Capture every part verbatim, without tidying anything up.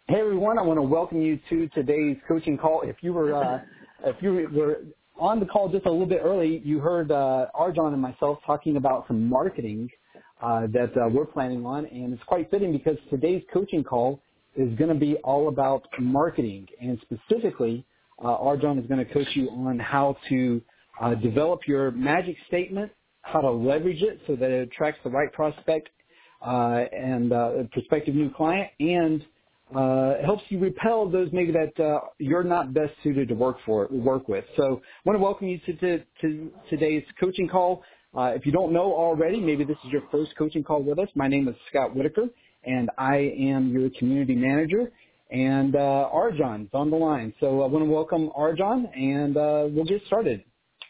Hey everyone, I want to welcome you to today's coaching call. If you were uh, if you were on the call just a little bit early, you heard uh, Arjan and myself talking about some marketing uh, that uh, we're planning on, and it's quite fitting because today's coaching call is going to be all about marketing, and specifically, uh, Arjan is going to coach you on how to uh, develop your magic statement, how to leverage it so that it attracts the right prospect uh, and uh, prospective new client, and uh, helps you repel those maybe that uh, you're not best suited to work for work with. So I want to welcome you to, to, to today's coaching call. Uh, if you don't know already, maybe this is your first coaching call with us. My name is Scott Whitaker, and I am your community manager. And uh, Arjan's on the line. So I want to welcome Arjan, and uh, we'll get started.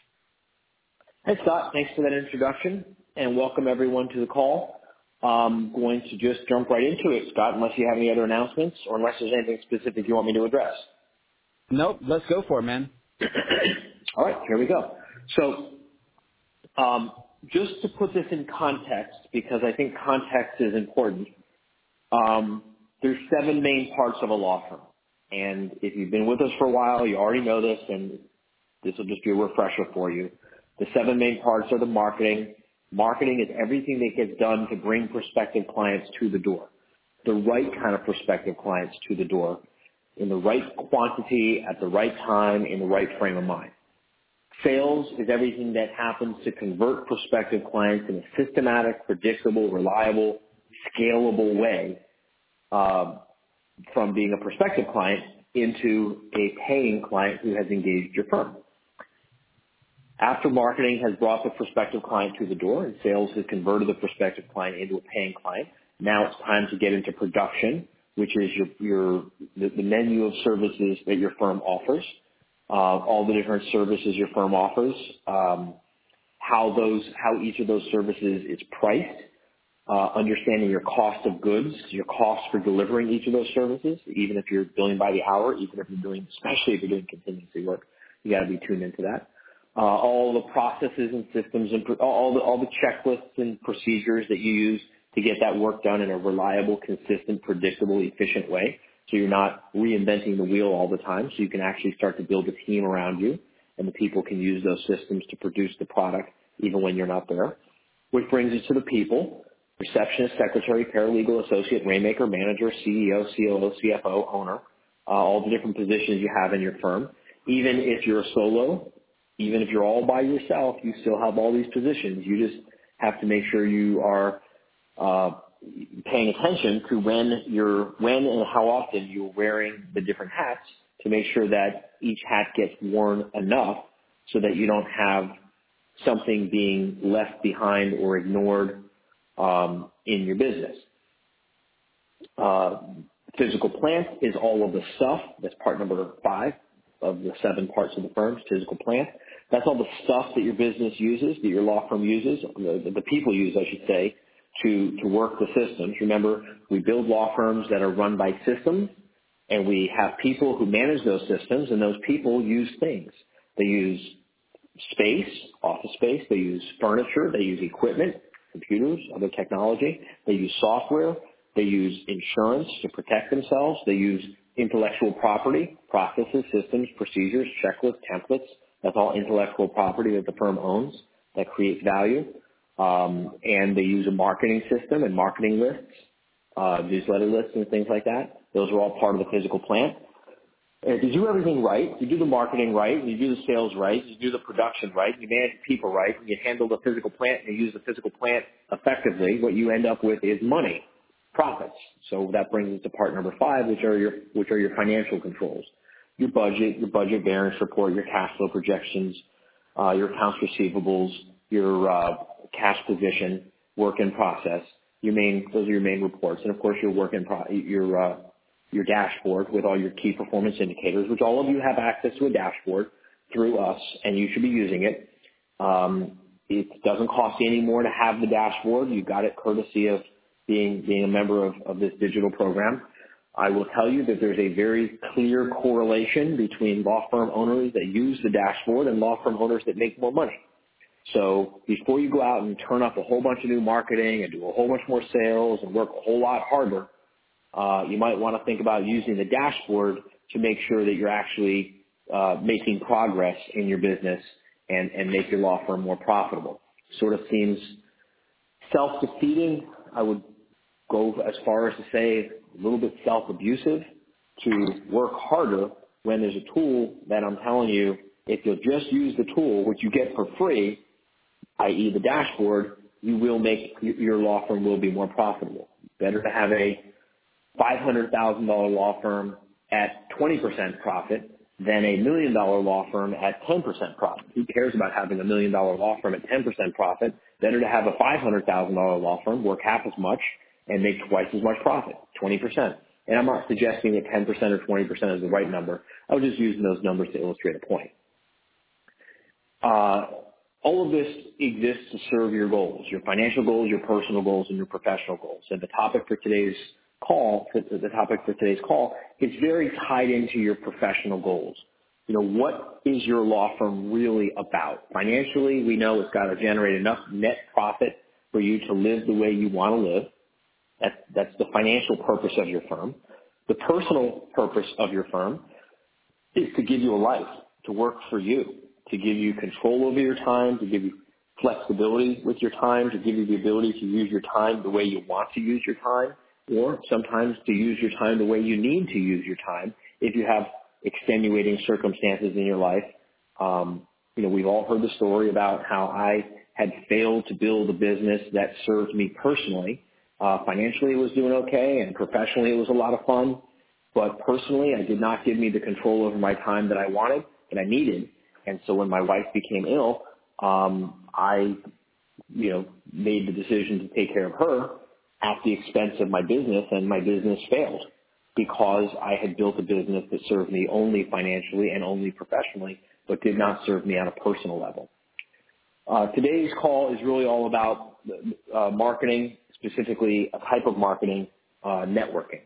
Hey, Scott. Thanks for that introduction, and welcome everyone to the call. I'm going to just jump right into it, Scott, unless you have any other announcements or unless there's anything specific you want me to address. Nope, let's go for it, man. All right, here we go. So um, just to put this in context, because I think context is important, um, there's seven main parts of a law firm. And if you've been with us for a while, you already know this, and this will just be a refresher for you. The seven main parts are the marketing. Marketing is everything that gets done to bring prospective clients to the door, the right kind of prospective clients to the door, in the right quantity, at the right time, in the right frame of mind. Sales is everything that happens to convert prospective clients in a systematic, predictable, reliable, scalable way uh, from being a prospective client into a paying client who has engaged your firm. After marketing has brought the prospective client to the door and sales has converted the prospective client into a paying client, now it's time to get into production, which is your, your the, the menu of services that your firm offers, uh, all the different services your firm offers, um, how those how each of those services is priced, uh, understanding your cost of goods, your cost for delivering each of those services, even if you're billing by the hour, even if you're doing, especially if you're doing contingency work, you got to be tuned into that. Uh, all the processes and systems and pro- all the all the checklists and procedures that you use to get that work done in a reliable, consistent, predictable, efficient way. So you're not reinventing the wheel all the time. So you can actually start to build a team around you, and the people can use those systems to produce the product even when you're not there. Which brings us to the people: receptionist, secretary, paralegal, associate, rainmaker, manager, C E O, C O O, C F O, owner. Uh, all the different positions you have in your firm. Even if you're a solo. Even if you're all by yourself, you still have all these positions. You just have to make sure you are uh, paying attention to when you're, when and how often you're wearing the different hats to make sure that each hat gets worn enough so that you don't have something being left behind or ignored um, in your business. Uh, physical plant is all of the stuff. That's part number five of the seven parts of the firm's physical plant. That's all the stuff that your business uses, that your law firm uses, the, the people use, I should say, to, to work the systems. Remember, we build law firms that are run by systems, and we have people who manage those systems, and those people use things. They use space, office space. They use furniture. They use equipment, computers, other technology. They use software. They use insurance to protect themselves. They use intellectual property, processes, systems, procedures, checklists, templates. That's all intellectual property that the firm owns that creates value. Um, and they use a marketing system and marketing lists, uh, newsletter lists and things like that. Those are all part of the physical plant. And if you do everything right, you do the marketing right, you do the sales right, you do the production right, you manage people right, you handle the physical plant and you use the physical plant effectively, what you end up with is money, profits. So that brings us to part number five, which are your, which are your financial controls. Your budget, your budget variance report, your cash flow projections, uh, your accounts receivables, your uh, cash position, work in process. Your main, those are your main reports, and of course your work in pro- your uh, your dashboard with all your key performance indicators, which all of you have access to a dashboard through us, and you should be using it. Um, it doesn't cost you any more to have the dashboard. You got it courtesy of being being a member of, of this digital program. I will tell you that there's a very clear correlation between law firm owners that use the dashboard and law firm owners that make more money. So before you go out and turn up a whole bunch of new marketing and do a whole bunch more sales and work a whole lot harder, uh, you might want to think about using the dashboard to make sure that you're actually uh, making progress in your business and, and make your law firm more profitable. Sort of seems self-defeating. I would go as far as to say a little bit self-abusive to work harder when there's a tool that I'm telling you, if you'll just use the tool, which you get for free, that is the dashboard, you will make, your law firm will be more profitable. Better to have a five hundred thousand dollars law firm at twenty percent profit than a million dollar law firm at ten percent profit. Who cares about having a million dollar law firm at ten percent profit? Better to have a five hundred thousand dollars law firm, work half as much, and make twice as much profit, twenty percent. And I'm not suggesting that ten percent or twenty percent is the right number. I was just using those numbers to illustrate a point. Uh, all of this exists to serve your goals, your financial goals, your personal goals, and your professional goals. And the topic for today's call, the topic for today's call, is very tied into your professional goals. You know, what is your law firm really about? Financially, we know it's got to generate enough net profit for you to live the way you want to live. That's, that's the financial purpose of your firm. The personal purpose of your firm is to give you a life, to work for you, to give you control over your time, to give you flexibility with your time, to give you the ability to use your time the way you want to use your time, or sometimes to use your time the way you need to use your time if you have extenuating circumstances in your life. Um, you know, we've all heard the story about how I had failed to build a business that served me personally. Uh, financially, it was doing okay, and professionally, it was a lot of fun. But personally, it did not give me the control over my time that I wanted and I needed. And so when my wife became ill, um, I, you know, made the decision to take care of her at the expense of my business, and my business failed because I had built a business that served me only financially and only professionally, but did not serve me on a personal level. Uh, today's call is really all about uh, marketing, specifically a type of marketing, uh, networking.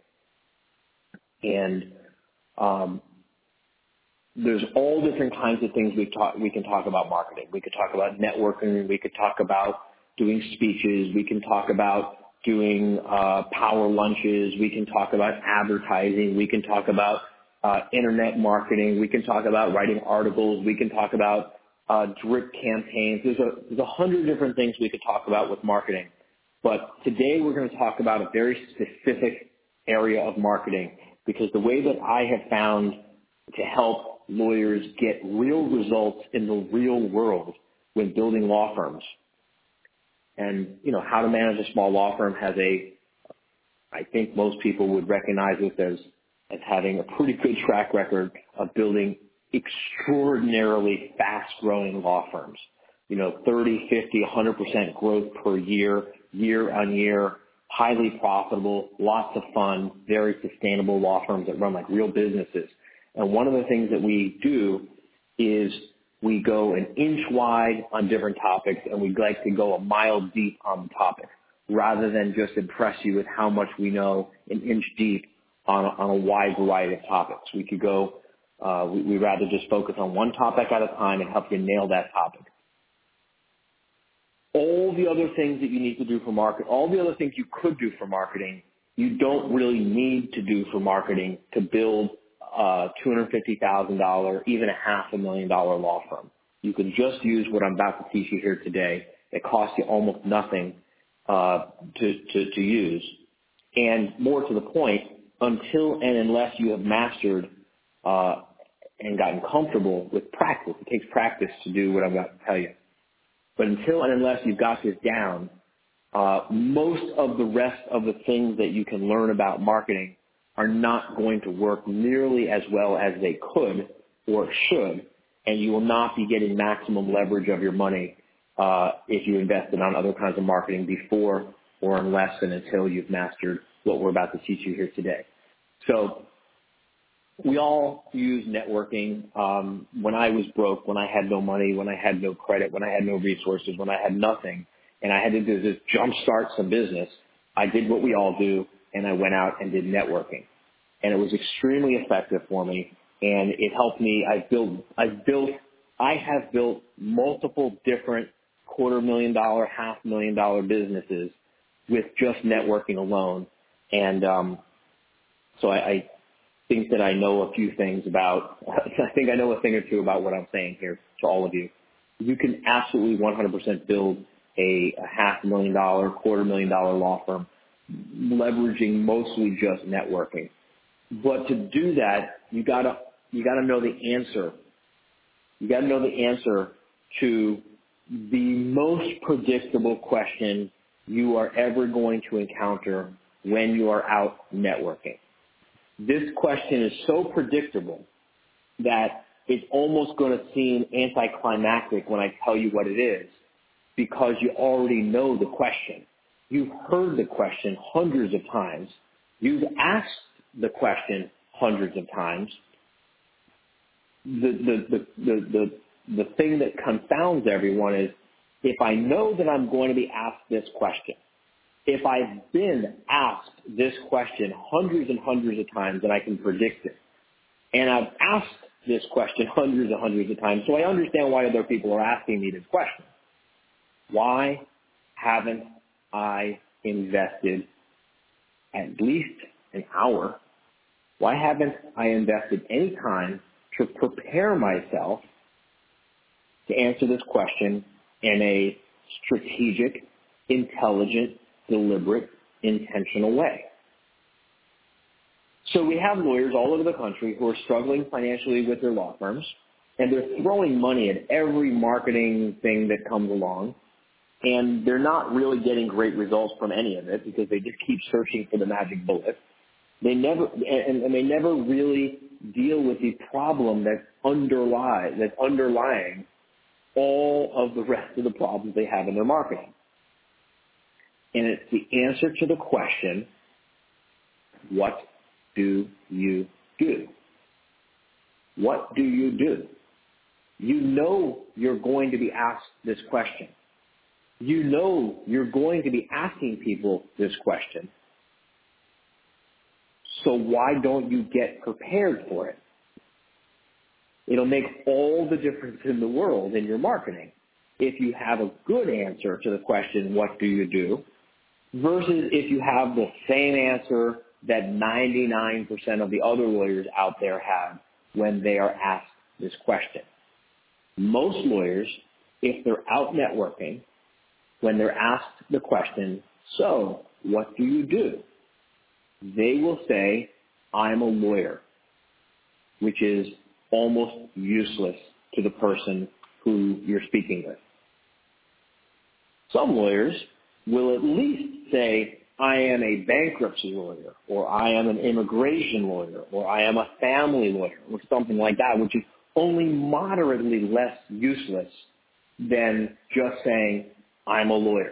And um, there's all different kinds of things we talk, we can talk about marketing. We could talk about networking. We could talk about doing speeches. We can talk about doing uh, power lunches. We can talk about advertising. We can talk about uh, internet marketing. We can talk about writing articles. We can talk about uh, drip campaigns. There's a, there's a hundred different things we could talk about with marketing. But today we're going to talk about a very specific area of marketing, because the way that I have found to help lawyers get real results in the real world when building law firms, and, you know, how to manage a small law firm has a, I think most people would recognize this as, as having a pretty good track record of building extraordinarily fast-growing law firms. You know, thirty, fifty, one hundred percent growth per year, year on year, highly profitable, lots of fun, very sustainable law firms that run like real businesses. And one of the things that we do is we go an inch wide on different topics, and we like to go a mile deep on the topic, rather than just impress you with how much we know an inch deep on a, on a wide variety of topics. We could go, uh, we, we'd rather just focus on one topic at a time and help you nail that topic. All the other things that you need to do for market, all the other things you could do for marketing, you don't really need to do for marketing to build a two hundred fifty thousand dollars, even a half a million dollar law firm. You can just use what I'm about to teach you here today. It costs you almost nothing uh, to, to, to use. And more to the point, until and unless you have mastered uh, and gotten comfortable with practice, it takes practice to do what I'm about to tell you. But until and unless you've got this down, uh, most of the rest of the things that you can learn about marketing are not going to work nearly as well as they could or should, and you will not be getting maximum leverage of your money uh, if you invested on other kinds of marketing before or unless and until you've mastered what we're about to teach you here today. So we all use networking. Um, when I was broke, when I had no money, when I had no credit, when I had no resources, when I had nothing, and I had to do just jumpstart some business, I did what we all do, and I went out and did networking. And it was extremely effective for me, and it helped me. I built, I built, I have built multiple different quarter million dollar, half million dollar businesses with just networking alone. And um, So I, I think that I know a few things about, I think I know a thing or two about what I'm saying here to all of you. You can absolutely one hundred percent build a, a half million dollar, quarter million dollar law firm leveraging mostly just networking. But to do that, you gotta, you gotta know the answer. You gotta know the answer to the most predictable question you are ever going to encounter when you are out networking. This question is so predictable that it's almost going to seem anticlimactic when I tell you what it is, because you already know the question. You've heard the question hundreds of times. You've asked the question hundreds of times. The, the, the, the, the, the thing that confounds everyone is, if I know that I'm going to be asked this question, if I've been asked this question hundreds and hundreds of times and I can predict it, and I've asked this question hundreds and hundreds of times, so I understand why other people are asking me this question. Why haven't I invested at least an hour? Why haven't I invested any time to prepare myself to answer this question in a strategic, intelligent, deliberate, intentional way? So we have lawyers all over the country who are struggling financially with their law firms, and they're throwing money at every marketing thing that comes along, and they're not really getting great results from any of it because they just keep searching for the magic bullet. They never, and, and they never really deal with the problem that underlies, that's underlying all of the rest of the problems they have in their marketing. And it's the answer to the question, what do you do? What do you do? You know you're going to be asked this question. You know you're going to be asking people this question. So why don't you get prepared for it? It'll make all the difference in the world in your marketing if you have a good answer to the question, what do you do, versus if you have the same answer that ninety-nine percent of the other lawyers out there have when they are asked this question. Most lawyers, if they're out networking, when they're asked the question, so what do you do? They will say, I'm a lawyer, which is almost useless to the person who you're speaking with. Some lawyers will at least say, I am a bankruptcy lawyer, or I am an immigration lawyer, or I am a family lawyer, or something like that, which is only moderately less useless than just saying, I'm a lawyer.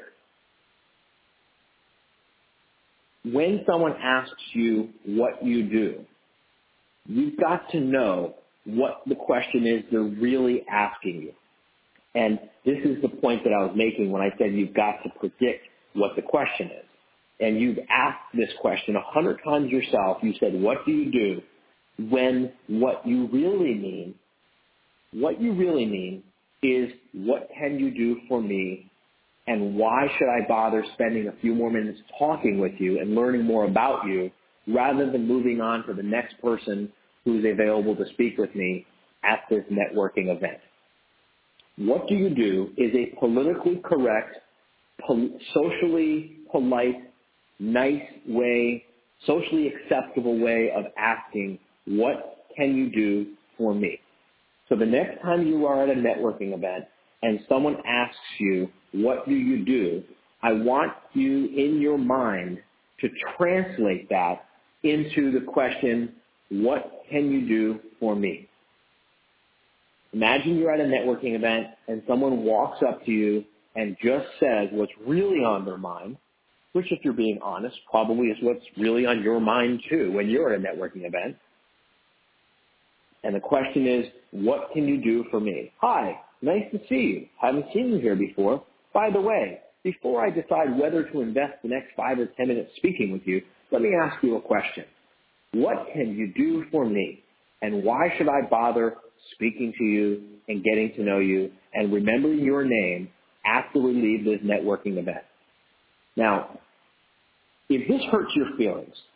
When someone asks you what you do, you've got to know what the question is they're really asking you. And this is the point that I was making when I said you've got to predict what the question is. And you've asked this question a hundred times yourself. You said, what do you do? When what you really mean, what you really mean is, what can you do for me? And why should I bother spending a few more minutes talking with you and learning more about you rather than moving on to the next person who's available to speak with me at this networking event? What do you do is a politically correct, pol- socially polite, nice way, socially acceptable way of asking, what can you do for me? So the next time you are at a networking event and someone asks you, what do you do? I want you in your mind to translate that into the question, what can you do for me? Imagine you're at a networking event and someone walks up to you and just says what's really on their mind, which, if you're being honest, probably is what's really on your mind too when you're at a networking event. And the question is, what can you do for me? Hi, nice to see you. Haven't seen you here before. By the way, before I decide whether to invest the next five or ten minutes speaking with you, let me ask you a question. What can you do for me? And why should I bother speaking to you and getting to know you and remembering your name after we leave this networking event? Now, if this hurts your feelings,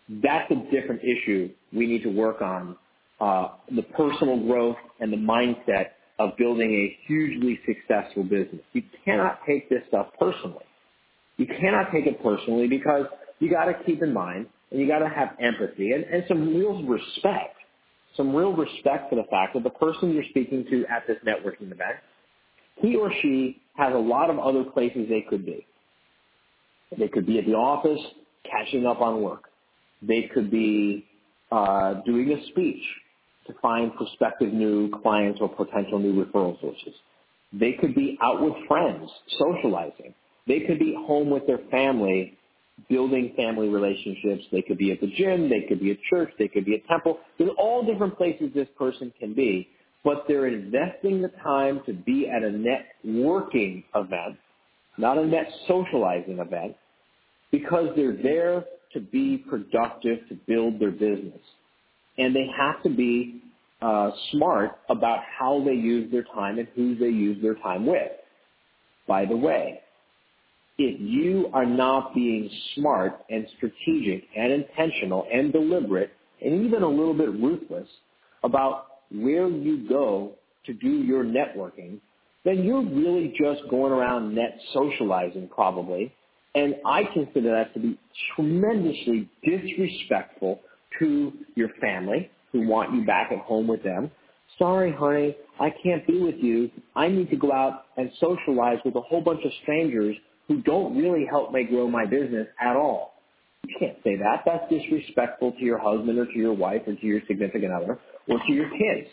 That's a different issue we need to work on, uh, the personal growth and the mindset of building a hugely successful business. You cannot take this stuff personally. You cannot take it personally because you got to keep in mind and you got to have empathy and, and some real respect, some real respect for the fact that the person you're speaking to at this networking event, he or she has a lot of other places they could be. They could be at the office catching up on work. They could be uh, doing a speech to find prospective new clients or potential new referral sources. They could be out with friends, socializing. They could be home with their family, building family relationships. They could be at the gym. They could be at church. They could be at temple. There's all different places this person can be, but they're investing the time to be at a networking event, not a net socializing event, because they're there to be productive, to build their business. And they have to be uh, smart about how they use their time and who they use their time with. By the way, if you are not being smart and strategic and intentional and deliberate and even a little bit ruthless about where you go to do your networking, then you're really just going around net socializing probably. And I consider that to be tremendously disrespectful to your family who want you back at home with them. Sorry, honey, I can't be with you. I need to go out and socialize with a whole bunch of strangers who don't really help me grow my business at all. You can't say that. That's disrespectful to your husband or to your wife or to your significant other or to your kids.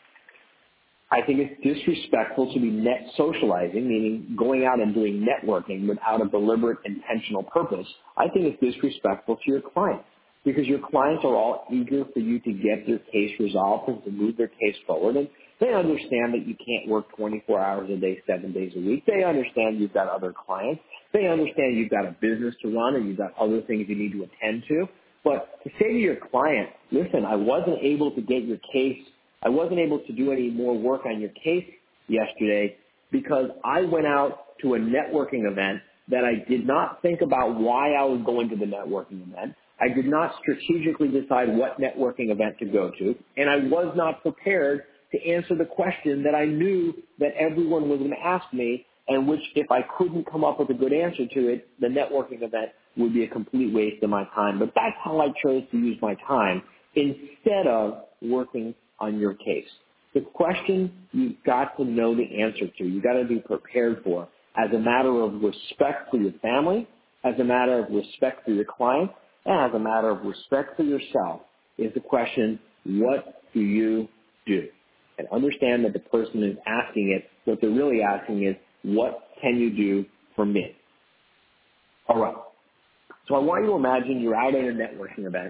I think it's disrespectful to be net socializing, meaning going out and doing networking without a deliberate, intentional purpose. I think it's disrespectful to your clients because your clients are all eager for you to get their case resolved and to move their case forward. And they understand that you can't work twenty-four hours a day, seven days a week. They understand you've got other clients. They understand you've got a business to run and you've got other things you need to attend to. But to say to your client, listen, I wasn't able to get your case I wasn't able to do any more work on your case yesterday because I went out to a networking event that I did not think about why I was going to the networking event. I did not strategically decide what networking event to go to, and I was not prepared to answer the question that I knew that everyone was going to ask me, and which if I couldn't come up with a good answer to it, the networking event would be a complete waste of my time. But that's how I chose to use my time instead of working on your case. The question you've got to know the answer to, you've got to be prepared for as a matter of respect for your family, as a matter of respect for your client, and as a matter of respect for yourself is the question, what do you do? And understand that the person is asking it, what they're really asking is, what can you do for me? All right. So I want you to imagine you're out at a networking event.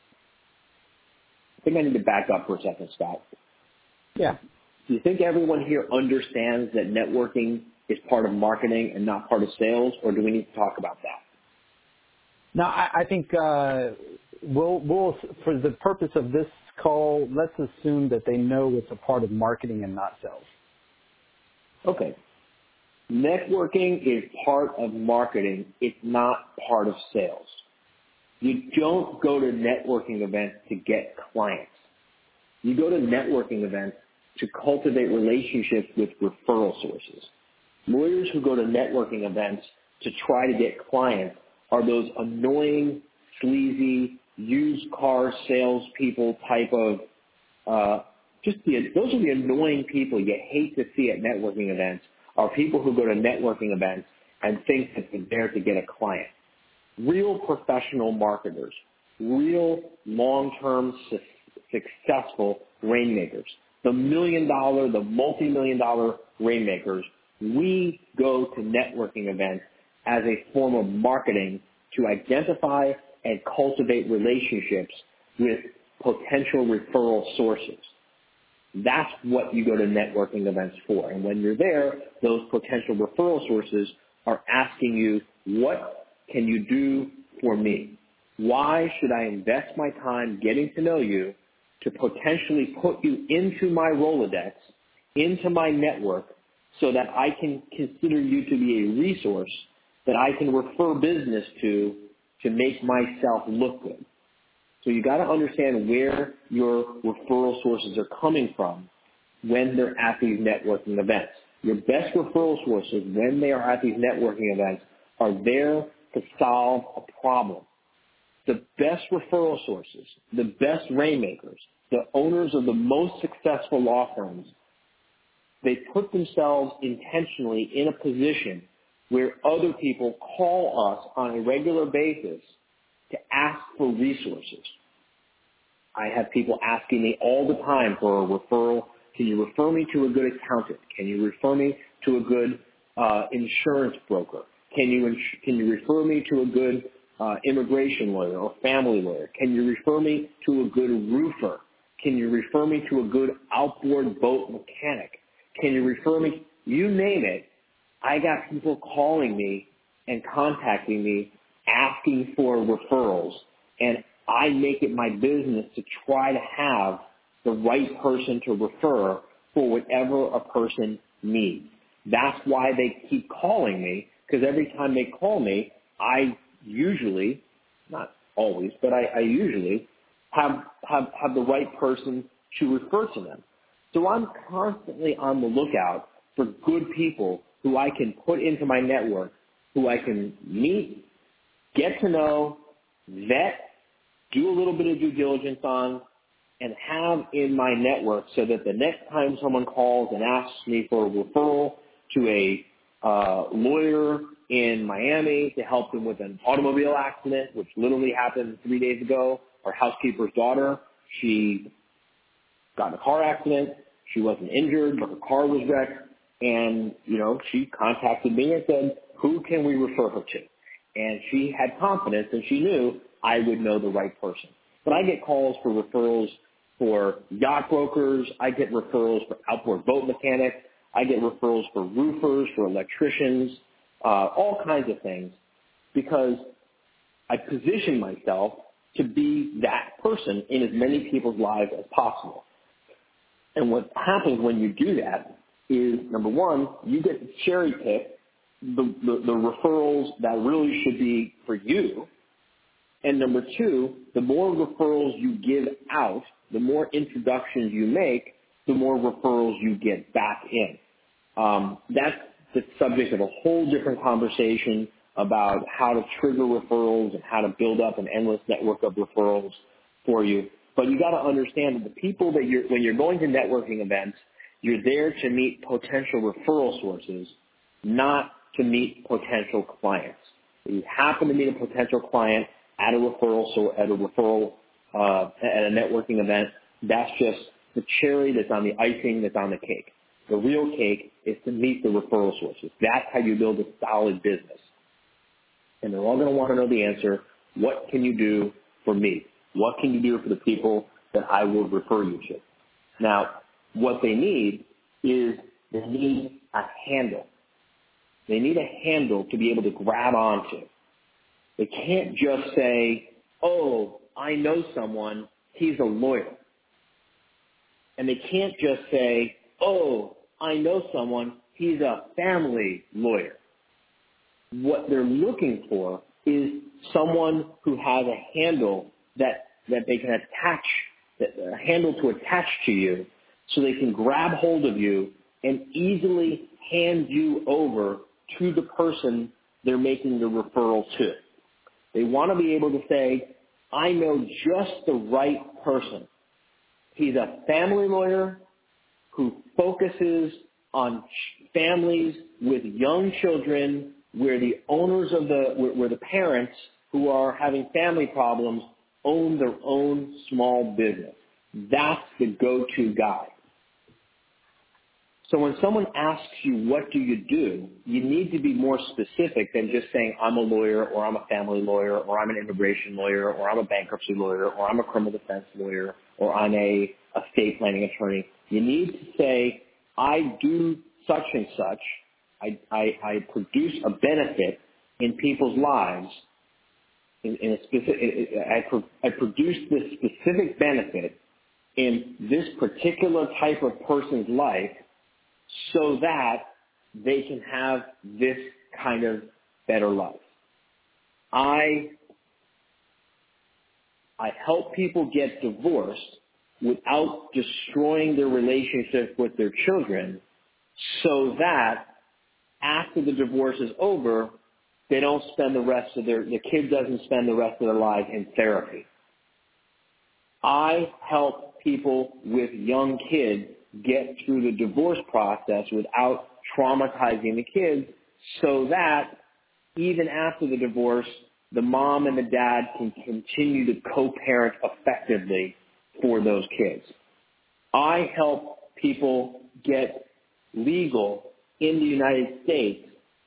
I think I need to back up for a second, Scott. Yeah. Do you think everyone here understands that networking is part of marketing and not part of sales, or do we need to talk about that? No, I, I think uh, we'll, we'll, for the purpose of this call, let's assume that they know it's a part of marketing and not sales. Okay. Networking is part of marketing. It's not part of sales. You don't go to networking events to get clients. You go to networking events to cultivate relationships with referral sources. Lawyers who go to networking events to try to get clients are those annoying, sleazy, used car salespeople type of, uh, just the, those are the annoying people you hate to see at networking events, are people who go to networking events and think that they're there to get a client. Real professional marketers, real long-term su- successful rainmakers, the million dollar, the multi-million dollar rainmakers, we go to networking events as a form of marketing to identify and cultivate relationships with potential referral sources. That's what you go to networking events for. And when you're there, those potential referral sources are asking you, what can you do for me? Why should I invest my time getting to know you to potentially put you into my Rolodex, into my network, so that I can consider you to be a resource that I can refer business to to make myself look good? So you got to understand where your referral sources are coming from when they're at these networking events. Your best referral sources, when they are at these networking events, are there to solve a problem. The best referral sources, the best rainmakers, the owners of the most successful law firms, they put themselves intentionally in a position where other people call us on a regular basis to ask for resources. I have people asking me all the time for a referral. Can you refer me to a good accountant? Can you refer me to a good uh, insurance broker? Can you ins- can you refer me to a good uh, immigration lawyer or family lawyer? Can you refer me to a good roofer? Can you refer me to a good outboard boat mechanic? Can you refer me? You name it. I got people calling me and contacting me asking for referrals, and I make it my business to try to have the right person to refer for whatever a person needs. That's why they keep calling me, because every time they call me, I usually, not always, but I, I usually have, have, have the right person to refer to them. So I'm constantly on the lookout for good people who I can put into my network, who I can meet, get to know, vet, do a little bit of due diligence on, and have in my network so that the next time someone calls and asks me for a referral to a uh, lawyer in Miami to help them with an automobile accident, which literally happened three days ago, our housekeeper's daughter, she got in a car accident. She wasn't injured, but her car was wrecked. And, you know, she contacted me and said, who can we refer her to? And she had confidence and she knew I would know the right person. But I get calls for referrals for yacht brokers. I get referrals for outboard boat mechanics. I get referrals for roofers, for electricians, uh, all kinds of things, because I position myself to be that person in as many people's lives as possible. And what happens when you do that is, number one, you get to cherry pick the, the, the referrals that really should be for you. And number two, the more referrals you give out, the more introductions you make, the more referrals you get back in. Um, that's the subject of a whole different conversation about how to trigger referrals and how to build up an endless network of referrals for you. But you got to understand that the people that you're, when you're going to networking events, you're there to meet potential referral sources, not to meet potential clients. If you happen to meet a potential client at a referral, so at a referral, uh, at a networking event, that's just the cherry that's on the icing that's on the cake. The real cake is to meet the referral sources. That's how you build a solid business. And they're all going to want to know the answer. What can you do for me? What can you do for the people that I will refer you to? Now, what they need is they need a handle. They need a handle to be able to grab onto. They can't just say, oh, I know someone, he's a lawyer. And they can't just say, oh, I know someone, he's a family lawyer. What they're looking for is someone who has a handle that, that they can attach, that, a handle to attach to you, so they can grab hold of you and easily hand you over to the person they're making the referral to. They want to be able to say, I know just the right person. He's a family lawyer who focuses on families with young children where the owners of the, where, where the parents who are having family problems own their own small business. That's the go-to guy. So when someone asks you, what do you do, you need to be more specific than just saying, I'm a lawyer, or I'm a family lawyer, or I'm an immigration lawyer, or I'm a bankruptcy lawyer, or I'm a criminal defense lawyer, or I'm a estate planning attorney. You need to say, I do such and such. I, I, I produce a benefit in people's lives. In, in a specific, I, pro, I produce this specific benefit in this particular type of person's life, so that they can have this kind of better life. I I help people get divorced without destroying their relationship with their children so that after the divorce is over, they don't spend the rest of their, the kid doesn't spend the rest of their life in therapy. I help people with young kids get through the divorce process without traumatizing the kids so that even after the divorce, the mom and the dad can continue to co-parent effectively for those kids. I help people get legal in the United States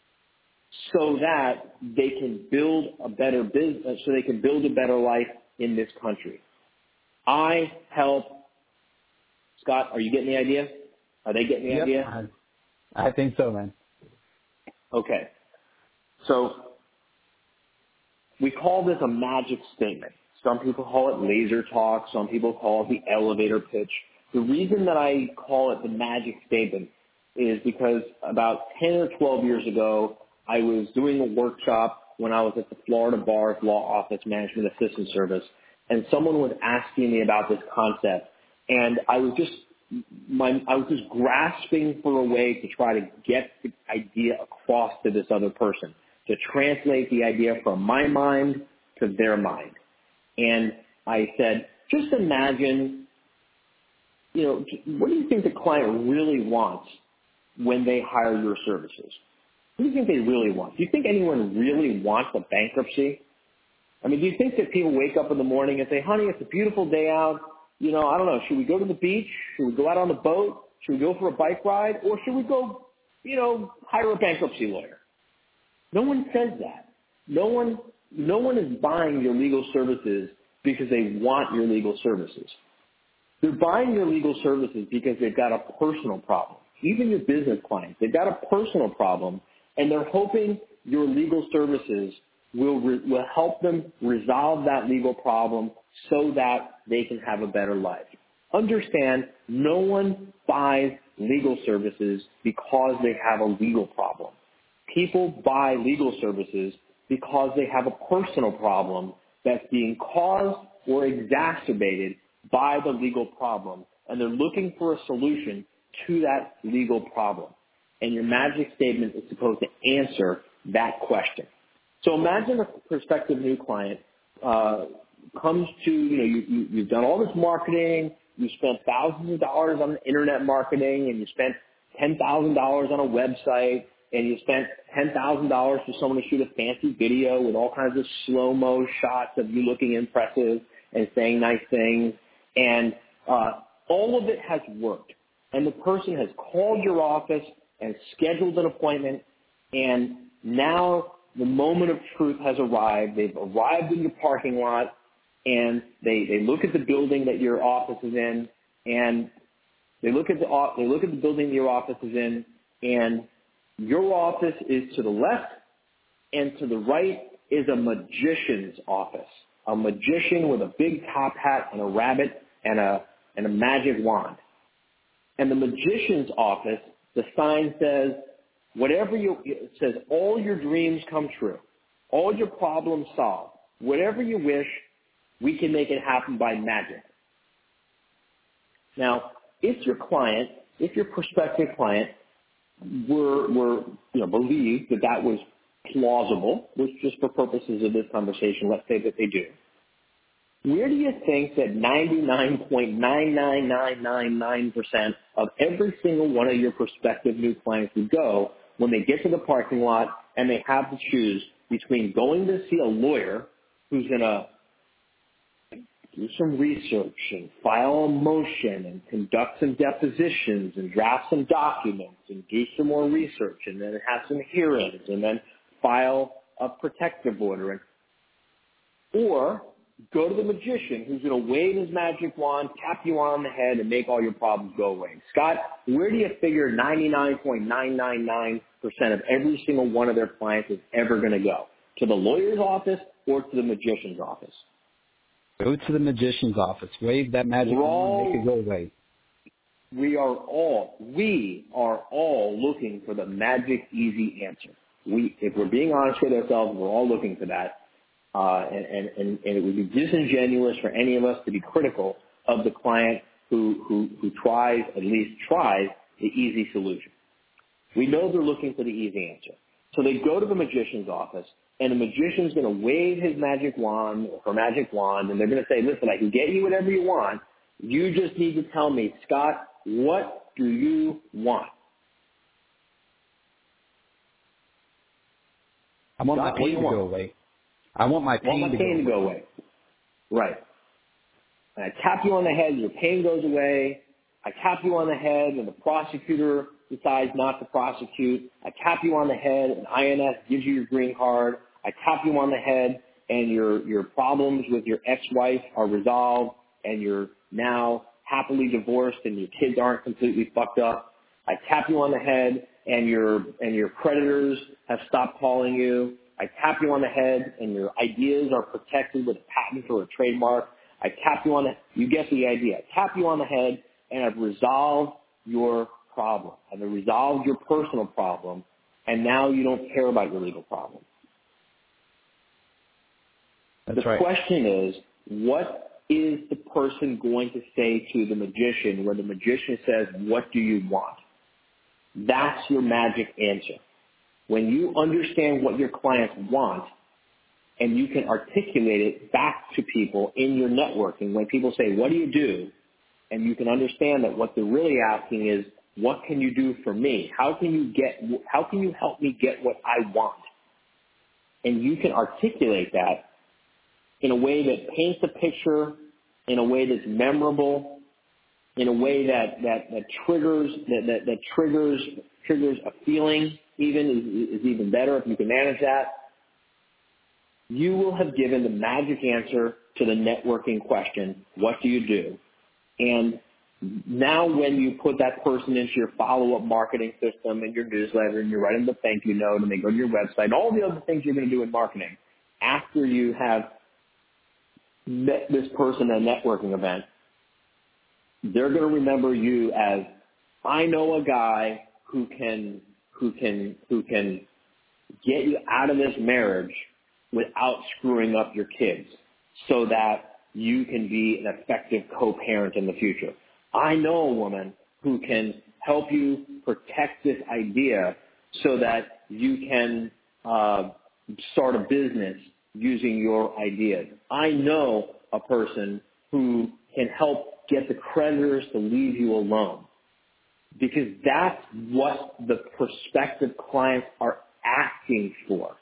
so that they can build a better business, so they can build a better life in this country. I help, Scott, are you getting the idea? Are they getting the Yep, idea? I, I think so, man. Okay. So we call this a magic statement. Some people call it laser talk. Some people call it the elevator pitch. The reason that I call it the magic statement is because about ten or twelve years ago, I was doing a workshop when I was at the Florida Bar's Law Office Management Assistant Service, and someone was asking me about this concept, and I was just my I was just grasping for a way to try to get the idea across to this other person, to translate the idea from my mind to their mind. And I said, just imagine, you know, what do you think the client really wants when they hire your services? What do you think they really want? Do you think anyone really wants a bankruptcy? I mean, do you think that people wake up in the morning and say, honey, it's a beautiful day out. You know, I don't know, should we go to the beach? Should we go out on the boat? Should we go for a bike ride? Or should we go, you know, hire a bankruptcy lawyer? No one says that. No one, no one is buying your legal services because they want your legal services. They're buying your legal services because they've got a personal problem. Even your business clients, they've got a personal problem, and they're hoping your legal services will re- will help them resolve that legal problem so that they can have a better life. Understand, no one buys legal services because they have a legal problem. People buy legal services because they have a personal problem that's being caused or exacerbated by the legal problem, and they're looking for a solution to that legal problem. And your magic statement is supposed to answer that question. So imagine a prospective new client uh, comes to, you know, you, you, you've done all this marketing, you spent thousands of dollars on internet marketing, and you spent ten thousand dollars on a website, and you spent ten thousand dollars for someone to shoot a fancy video with all kinds of slow-mo shots of you looking impressive and saying nice things, and uh, all of it has worked. And the person has called your office and scheduled an appointment, and now the moment of truth has arrived. They've arrived in your parking lot, and they, they look at the building that your office is in, and they look at the they look at the building that your office is in, and your office is to the left, and to the right is a magician's office, a magician with a big top hat and a rabbit and a and a magic wand. And the magician's office, the sign says, whatever you, it says, all your dreams come true, all your problems solved. Whatever you wish, we can make it happen by magic. Now, if your client, if your prospective client were, were, you know, believed that that was plausible, which just for purposes of this conversation, let's say that they do, where do you think that ninety-nine point nine nine nine nine nine percent of every single one of your prospective new clients would go when they get to the parking lot and they have to choose between going to see a lawyer who's going to do some research and file a motion and conduct some depositions and draft some documents and do some more research and then have some hearings and then file a protective order, and, or go to the magician who's going to wave his magic wand, tap you on the head, and make all your problems go away. Scott, where do you figure ninety-nine point nine nine nine percent of every single one of their clients is ever going to go? To the lawyer's office or to the magician's office? Go to the magician's office. Wave that magic wand, make it go away. We are all, we are all looking for the magic, easy answer. We, if we're being honest with ourselves, we're all looking for that. Uh, and, and, and, and it would be disingenuous for any of us to be critical of the client who, who, who tries, at least tries, the easy solution. We know they're looking for the easy answer. So they go to the magician's office, and the magician's going to wave his magic wand or her magic wand, and they're going to say, listen, I can get you whatever you want. You just need to tell me, Scott, what do you want? I want Scott, my pain to go away. I want my pain, I want my to, pain go to go away. Right. And I tap you on the head, your pain goes away. I tap you on the head, and the prosecutor decides not to prosecute. I tap you on the head, and I N S gives you your green card. I tap you on the head, and your your problems with your ex-wife are resolved, and you're now happily divorced, and your kids aren't completely fucked up. I tap you on the head, and your and your creditors have stopped calling you. I tap you on the head, and your ideas are protected with a patent or a trademark. I tap you on the, you get the idea. I tap you on the head, and I've resolved your problem. I've resolved your personal problem, and now you don't care about your legal problem. That's the right. question is, what is the person going to say to the magician when the magician says, what do you want? That's your magic answer. When you understand what your clients want, and you can articulate it back to people in your networking, when people say, what do you do? And you can understand that what they're really asking is, what can you do for me? How can you get, how can you help me get what I want? And you can articulate that in a way that paints a picture, in a way that's memorable, in a way that, that, that triggers, that, that, that triggers, triggers a feeling even is, is even better if you can manage that. You will have given the magic answer to the networking question, what do you do? And now when you put that person into your follow-up marketing system and your newsletter and you're writing the thank you note and they go to your website, all the other things you're going to do in marketing, after you have met this person at a networking event, they're going to remember you as, I know a guy who can, who can, who can get you out of this marriage without screwing up your kids so that you can be an effective co-parent in the future. I know a woman who can help you protect this idea so that you can uh, start a business using your ideas. I know a person who can help get the creditors to leave you alone, because that's what the prospective clients are asking for.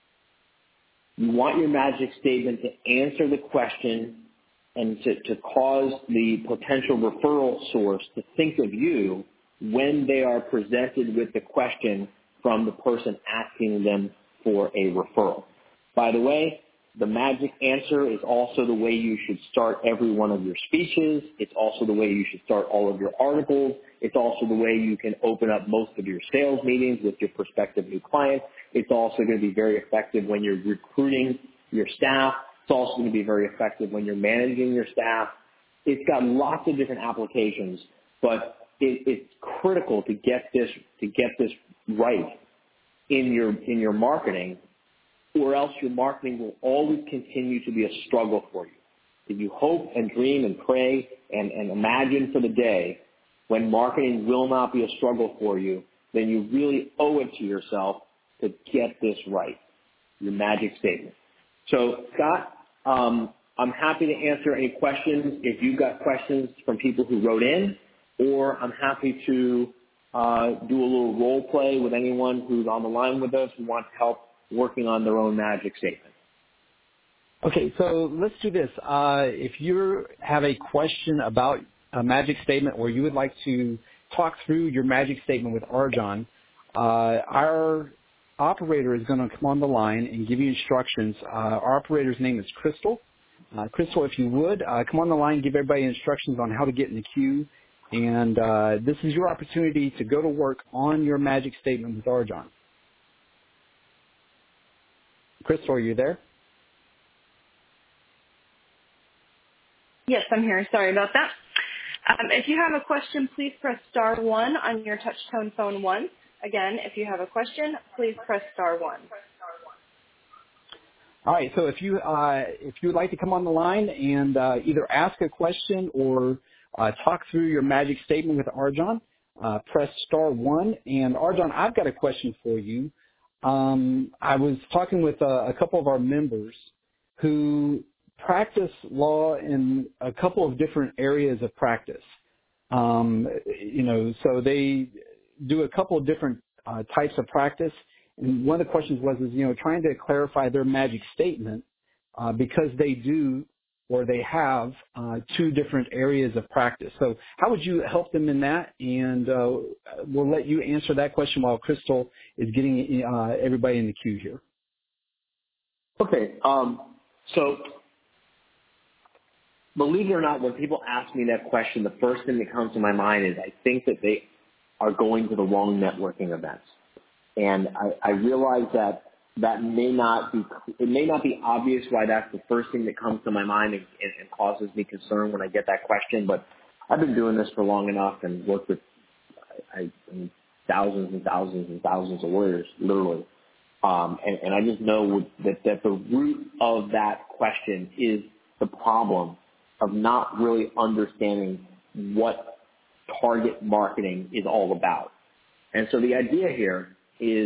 You want your magic statement to answer the question and to, to cause the potential referral source to think of you when they are presented with the question from the person asking them for a referral. By the way, the magic answer is also the way you should start every one of your speeches. It's also the way you should start all of your articles. It's also the way you can open up most of your sales meetings with your prospective new clients. It's also going to be very effective when you're recruiting your staff. It's also going to be very effective when you're managing your staff. It's got lots of different applications, but it, it's critical to get this to get this right in your in your marketing, or else your marketing will always continue to be a struggle for you. If you hope and dream and pray and, and imagine for the day when marketing will not be a struggle for you, then you really owe it to yourself to get this right, your magic statement. So, Scott, um, I'm happy to answer any questions if you've got questions from people who wrote in, or I'm happy to uh, do a little role play with anyone who's on the line with us who wants help working on their own magic statement. Okay, so let's do this. Uh, if you have a question about a magic statement, or you would like to talk through your magic statement with Arjan, uh, our operator is going to come on the line and give you instructions. Uh, our operator's name is Crystal. Uh, Crystal, if you would, uh, come on the line, give everybody instructions on how to get in the queue. And uh, this is your opportunity to go to work on your magic statement with Arjan. Crystal, are you there? Yes, I'm here. Sorry about that. Um, if you have a question, please press star one on your touch tone phone once. Again, if you have a question, please press star one. All right. So if you uh, if you would like to come on the line and uh, either ask a question or uh, talk through your magic statement with Arjan, uh, press star one. And Arjan, I've got a question for you. Um, I was talking with a, a couple of our members who practice law in a couple of different areas of practice. Um, you know, so they do a couple of different uh, types of practice. And one of the questions was, is, you know, trying to clarify their magic statement uh, because they do or they have uh, two different areas of practice. So how would you help them in that? And uh, we'll let you answer that question while Crystal is getting uh, everybody in the queue here. Okay. Um, so believe it or not, when people ask me that question, the first thing that comes to my mind is I think that they are going to the wrong networking events. And I, I realize that that may not be, it may not be obvious why that's the first thing that comes to my mind and, and, and causes me concern when I get that question, but I've been doing this for long enough and worked with I, I mean, thousands and thousands and thousands of lawyers, literally. Um, and, and I just know that, that the root of that question is the problem of not really understanding what target marketing is all about. And so the idea here is,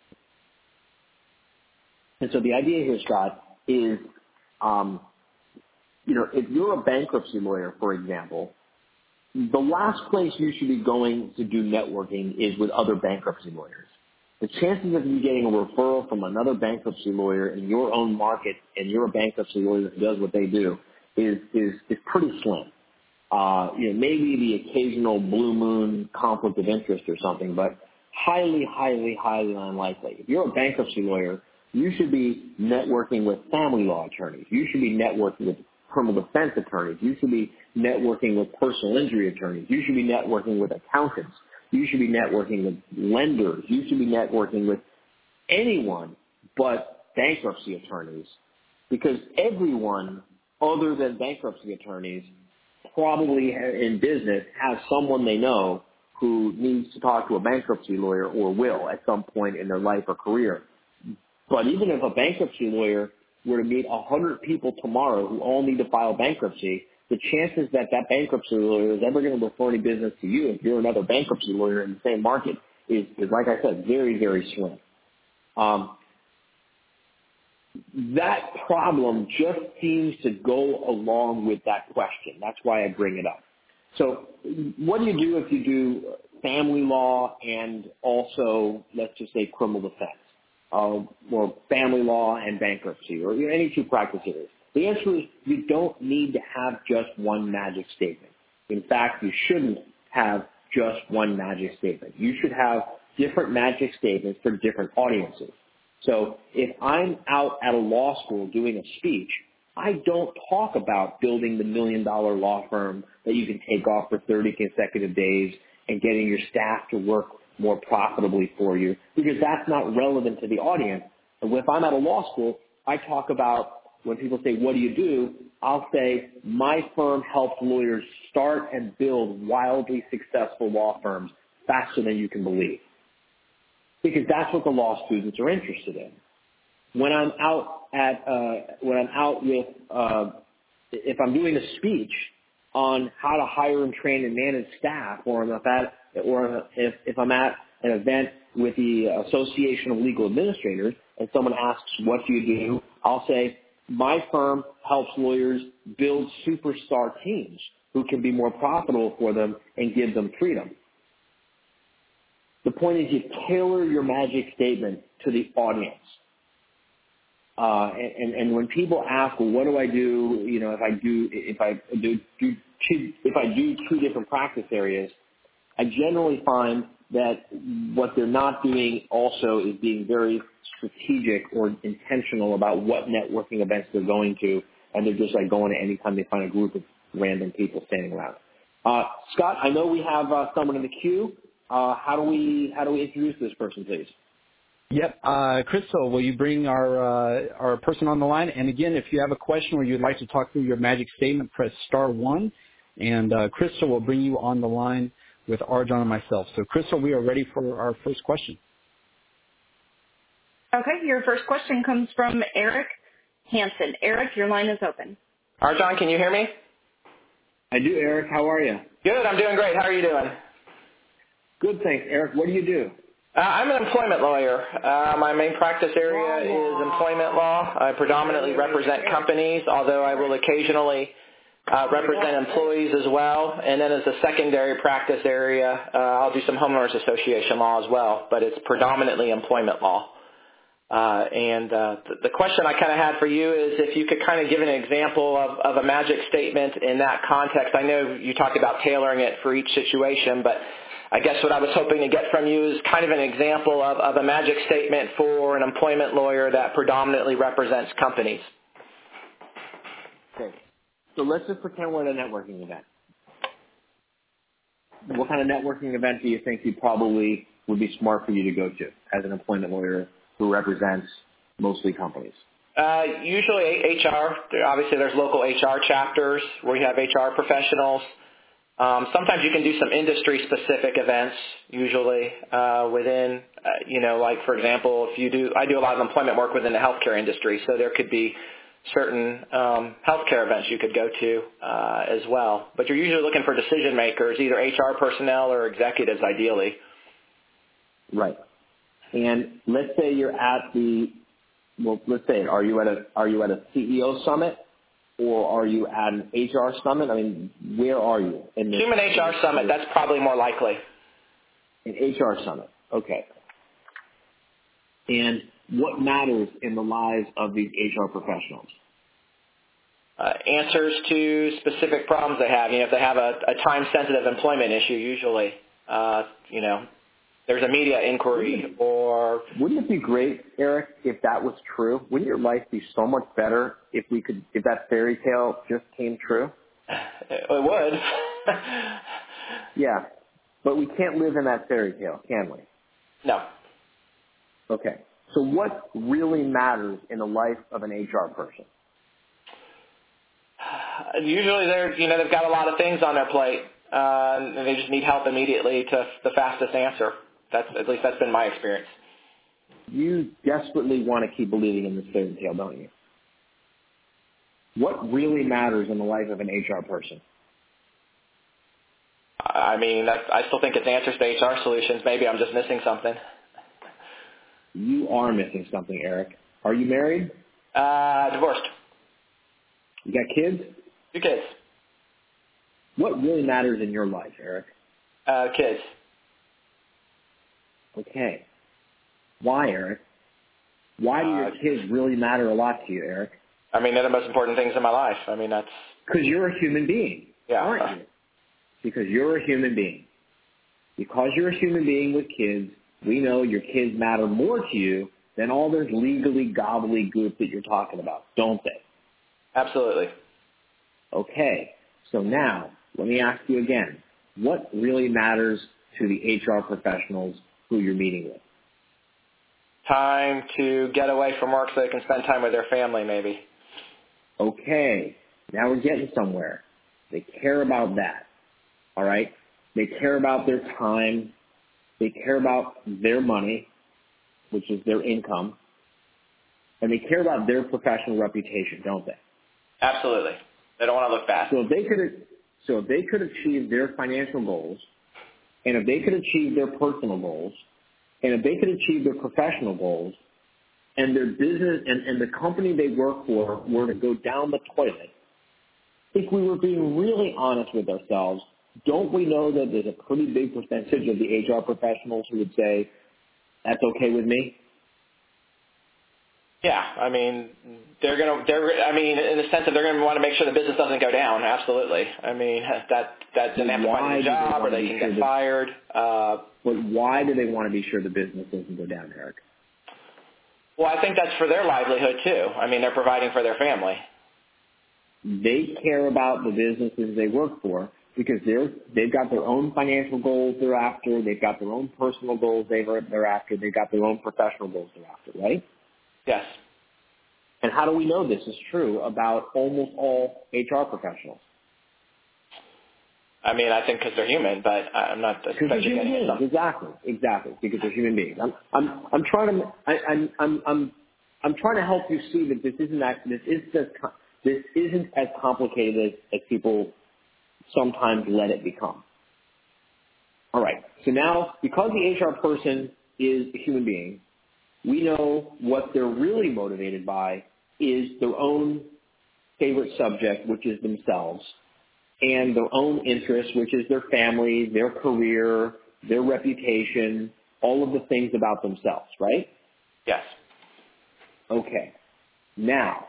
and so the idea here, Scott, is, um, you know, if you're a bankruptcy lawyer, for example, the last place you should be going to do networking is with other bankruptcy lawyers. The chances of you getting a referral from another bankruptcy lawyer in your own market, and you're a bankruptcy lawyer who does what they do, is is is pretty slim. Uh, you know, maybe the occasional blue moon conflict of interest or something, but highly, highly, highly unlikely. If you're a bankruptcy lawyer, you should be networking with family law attorneys. You should be networking with criminal defense attorneys. You should be networking with personal injury attorneys. You should be networking with accountants. You should be networking with lenders. You should be networking with anyone but bankruptcy attorneys, because everyone other than bankruptcy attorneys probably in business has someone they know who needs to talk to a bankruptcy lawyer or will at some point in their life or career. But even if a bankruptcy lawyer were to meet one hundred people tomorrow who all need to file bankruptcy, the chances that that bankruptcy lawyer is ever going to refer any business to you if you're another bankruptcy lawyer in the same market is, is like I said, very, very slim. Um, that problem just seems to go along with that question. That's why I bring it up. So what do you do if you do family law and also, let's just say, criminal defense, uh, or family law and bankruptcy, or you know, any two practice areas? The answer is you don't need to have just one magic statement. In fact, you shouldn't have just one magic statement. You should have different magic statements for different audiences. So if I'm out at a law school doing a speech, I don't talk about building the million dollar law firm that you can take off for thirty consecutive days and getting your staff to work more profitably for you, because that's not relevant to the audience. And if I'm at a law school, I talk about, when people say, what do you do? I'll say, my firm helps lawyers start and build wildly successful law firms faster than you can believe. Because that's what the law students are interested in. When I'm out at, uh, when I'm out with, uh, if I'm doing a speech on how to hire and train and manage staff, or if, at, or if, if I'm at an event with the Association of Legal Administrators and someone asks, what do you do? I'll say, my firm helps lawyers build superstar teams who can be more profitable for them and give them freedom. The point is you tailor your magic statement to the audience. Uh, and, and when people ask, well, what do I do, you know, if I do, if I do, do two, if I do two different practice areas, I generally find that what they're not doing also is being very strategic or intentional about what networking events they're going to, and they're just like going to any time they find a group of random people standing around. Uh, Scott, I know we have uh, someone in the queue. Uh, how do we how do we introduce this person, please? Yep. Uh, Crystal, will you bring our uh, our person on the line? And again, if you have a question or you'd like to talk through your magic statement, press star one, and uh, Crystal will bring you on the line with Arjan and myself. So, Crystal, we are ready for our first question. Okay, your first question comes from Eric Hanson. Eric, your line is open. Arjan, can you hear me? I do, Eric. How are you? Good. I'm doing great. How are you doing? Good, thanks. Eric, what do you do? Uh, I'm an employment lawyer. Uh, my main practice area is employment law. I predominantly represent companies, although I will occasionally uh, represent employees as well. And then as a secondary practice area, uh, I'll do some homeowners association law as well, but it's predominantly employment law. Uh, and uh, th- the question I kind of had for you is if you could kind of give an example of, of a magic statement in that context. I know you talked about tailoring it for each situation, but I guess what I was hoping to get from you is kind of an example of, of a magic statement for an employment lawyer that predominantly represents companies. Okay. So let's just pretend we're at a networking event. What kind of networking event do you think you probably would be smart for you to go to as an employment lawyer who represents mostly companies? Uh, usually H R. Obviously, there's local H R chapters where you have H R professionals. Um, sometimes you can do some industry-specific events, usually uh, within, uh, you know, like, for example, if you do, I do a lot of employment work within the healthcare industry, so there could be certain um, healthcare events you could go to uh, as well. But you're usually looking for decision makers, either H R personnel or executives, ideally. Right. And let's say you're at the, well, let's say, are you at a, are you at a C E O summit? Or are you at an H R summit? I mean, where are you? In this, Human H R summit, that's probably more likely. An H R summit, okay. And what matters in the lives of these H R professionals? Uh, answers to specific problems they have. You know, if they have a, a time-sensitive employment issue, usually, uh, you know, there's a media inquiry wouldn't it, or... Wouldn't it be great, Eric, if that was true? Wouldn't your life be so much better if we could, if that fairy tale just came true? It would. Yeah, but we can't live in that fairy tale, can we? No. Okay. So what really matters in the life of an H R person? Usually they're, you know, they've got a lot of things on their plate, uh, and they just need help immediately to the fastest answer. That's, at least that's been my experience. You desperately want to keep believing in this fairy tale, don't you? What really matters in the life of an H R person? I mean, that's, I still think it's answers to H R solutions. Maybe I'm just missing something. You are missing something, Eric. Are you married? Uh, divorced. You got kids? Two kids. What really matters in your life, Eric? Uh, kids. Okay. Why, Eric? Why do your Uh, kids really matter a lot to you, Eric? I mean, they're the most important things in my life. I mean, that's... Because you're a human being, yeah. aren't you? Because you're a human being. Because you're a human being with kids, we know your kids matter more to you than all this legally gobbledygook that you're talking about, don't they? Absolutely. Okay. So now, let me ask you again. What really matters to the H R professionals who you're meeting with? Time to get away from work so they can spend time with their family, maybe. Okay. Now we're getting somewhere. They care about that. All right? They care about their time. They care about their money, which is their income. And they care about their professional reputation, don't they? Absolutely. They don't want to look bad. So if they could, so if they could achieve their financial goals, and if they could achieve their personal goals, and if they could achieve their professional goals, and their business and, and the company they work for were to go down the toilet, if we were being really honest with ourselves, don't we know that there's a pretty big percentage of the H R professionals who would say, that's okay with me? Yeah, I mean, they're gonna. They're. I mean, in the sense that they're gonna want to make sure the business doesn't go down. Absolutely. I mean, that that then they have to find a job or they can get fired. Uh, but why do they want to be sure the business doesn't go down, Eric? Well, I think that's for their livelihood too. I mean, they're providing for their family. They care about the businesses they work for because they're they've got their own financial goals they're after. They've got their own personal goals they they're after. They've got their own professional goals they're after. Right? Yes. And how do we know this is true about almost all H R professionals? I mean, I think because they're human, but I'm not. Because they're human beings. Exactly, exactly. Because they're human beings. I'm, I'm, I'm trying to. I, I'm, I'm, I'm I'm trying to help you see that this isn't that, this is just, this isn't as complicated as, as people sometimes let it become. All right. So now, because the H R person is a human being, we know what they're really motivated by is their own favorite subject, which is themselves, and their own interests, which is their family, their career, their reputation, all of the things about themselves, right? Yes. Okay. Now,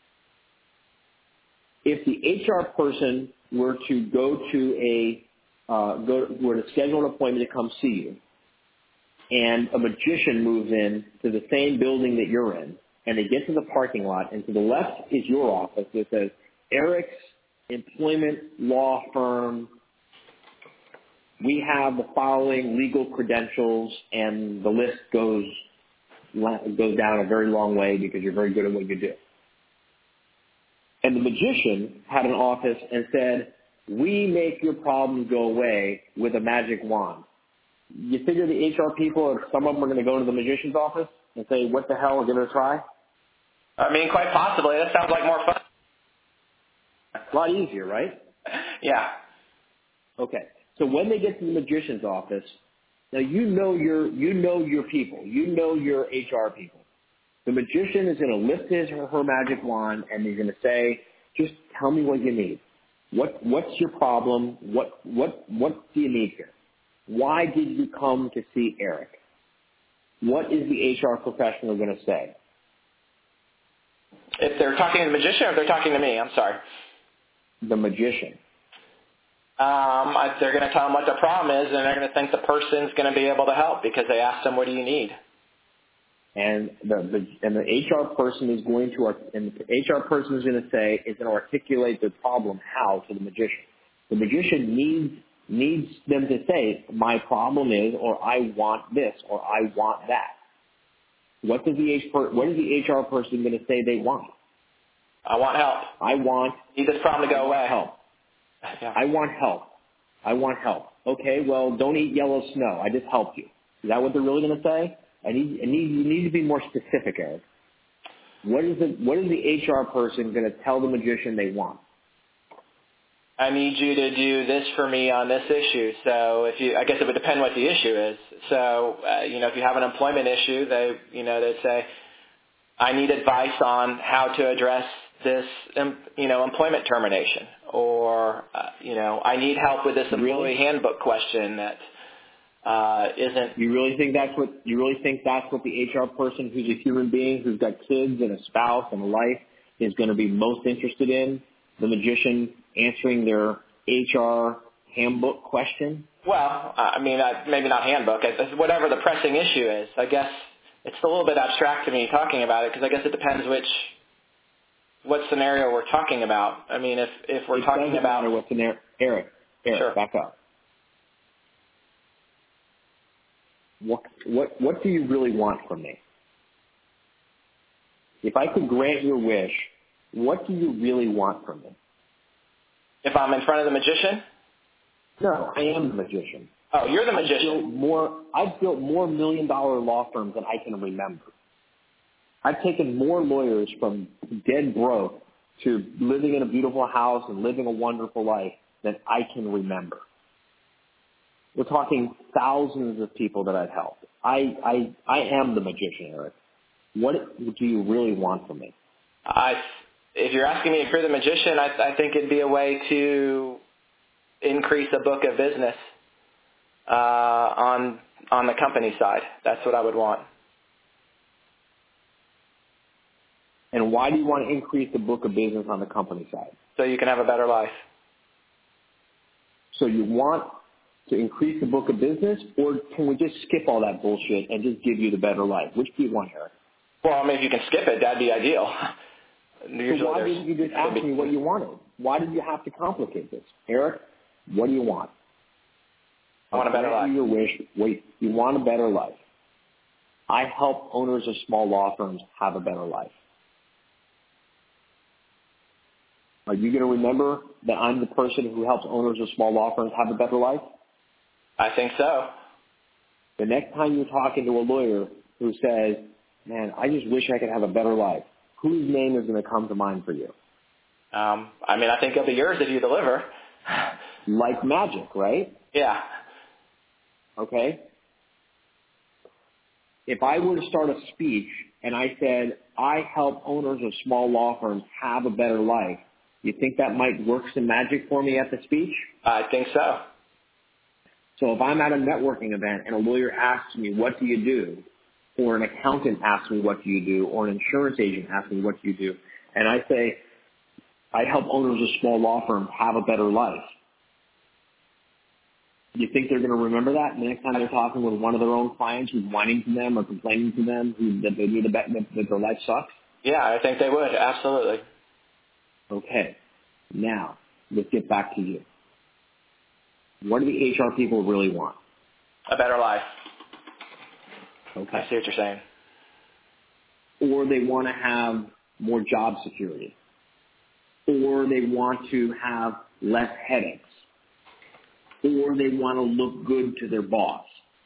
if the H R person were to go to a uh, go were to schedule an appointment to come see you, and a magician moves in to the same building that you're in, and they get to the parking lot, and to the left is your office that says Eric's Employment Law Firm. We have the following legal credentials, and the list goes goes down a very long way because you're very good at what you do. And the magician had an office and said, we make your problems go away with a magic wand. You figure the H R people, some of them are going to go to the magician's office and say, what the hell, give it a try? I mean, quite possibly. That sounds like more fun. A lot easier, right? Yeah. Okay. So when they get to the magician's office, now you know your you know your people. You know your H R people. The magician is going to lift his or her magic wand and he's going to say, just tell me what you need. What what's your problem? What what what do you need here? Why did you come to see Eric? What is the H R professional going to say? If they're talking to the magician or if they're talking to me, I'm sorry. The magician. Um, I, they're going to tell them what the problem is, and they're going to think the person's going to be able to help because they asked them, what do you need? And the, the and the H R person is going to and the H R person is going to say is going to articulate the problem how to the magician. The magician needs needs them to say my problem is, or I want this, or I want that. What does the H R what is the H R person going to say they want? I want help. I want need this problem to go away. Help. Yeah. I want help. I want help. Okay, well, don't eat yellow snow. I just helped you. Is that what they're really going to say? I need, I need, you need to be more specific, Eric. What is the, what is the H R person going to tell the magician they want? I need you to do this for me on this issue. So if you, I guess it would depend what the issue is. So, uh, you know, if you have an employment issue, they, you know, they'd say, I need advice on how to address this, um, you know, employment termination. Or, uh, you know, I need help with this employee really? handbook question that uh, isn't. You really think that's what you really think that's what the H R person who's a human being who's got kids and a spouse and a life is going to be most interested in? The magician answering their H R handbook question? Well, I mean, uh, maybe not handbook. It's whatever the pressing issue is. I guess it's a little bit abstract to me talking about it because I guess it depends which. What scenario we're talking about? I mean, if if we're it talking doesn't about matter what scenario. Eric, Eric, sure. back up. What what what do you really want from me? If I could grant your wish, what do you really want from me? If I'm in front of the magician? No, I am the magician. Oh, you're the magician. I've built more. I've built more million dollar law firms than I can remember. I've taken more lawyers from dead broke to living in a beautiful house and living a wonderful life than I can remember. We're talking thousands of people that I've helped. I, I, I am the magician, Eric. What do you really want from me? I, if you're asking me if you're the magician, I, I think it'd be a way to increase a book of business uh, on on the company side. That's what I would want. And why do you want to increase the book of business on the company side? So you can have a better life. So you want to increase the book of business, or can we just skip all that bullshit and just give you the better life? Which do you want, Eric? Well, I mean, if you can skip it, that'd be ideal. So why didn't you just ask me what you wanted? Why did you have to complicate this? Eric, what do you want? I want a better life. Your wish. Wait, you want a better life. I help owners of small law firms have a better life. Are you going to remember that I'm the person who helps owners of small law firms have a better life? I think so. The next time you're talking to a lawyer who says, man, I just wish I could have a better life, whose name is going to come to mind for you? Um, I mean, I think it'll be yours if you deliver. Like magic, right? Yeah. Okay. If I were to start a speech and I said, I help owners of small law firms have a better life, you think that might work some magic for me at the speech? I think so. So if I'm at a networking event and a lawyer asks me, what do you do? Or an accountant asks me, what do you do? Or an insurance agent asks me, what do you do? And I say, I help owners of small law firms have a better life. Do you think they're going to remember that the next time they're talking with one of their own clients who's whining to them or complaining to them who, that they need a bet, that, that their life sucks? Yeah, I think they would. Absolutely. Okay. Now, let's get back to you. What do the H R people really want? A better life. Okay. I see what you're saying. Or they want to have more job security. Or they want to have less headaches. Or they want to look good to their boss.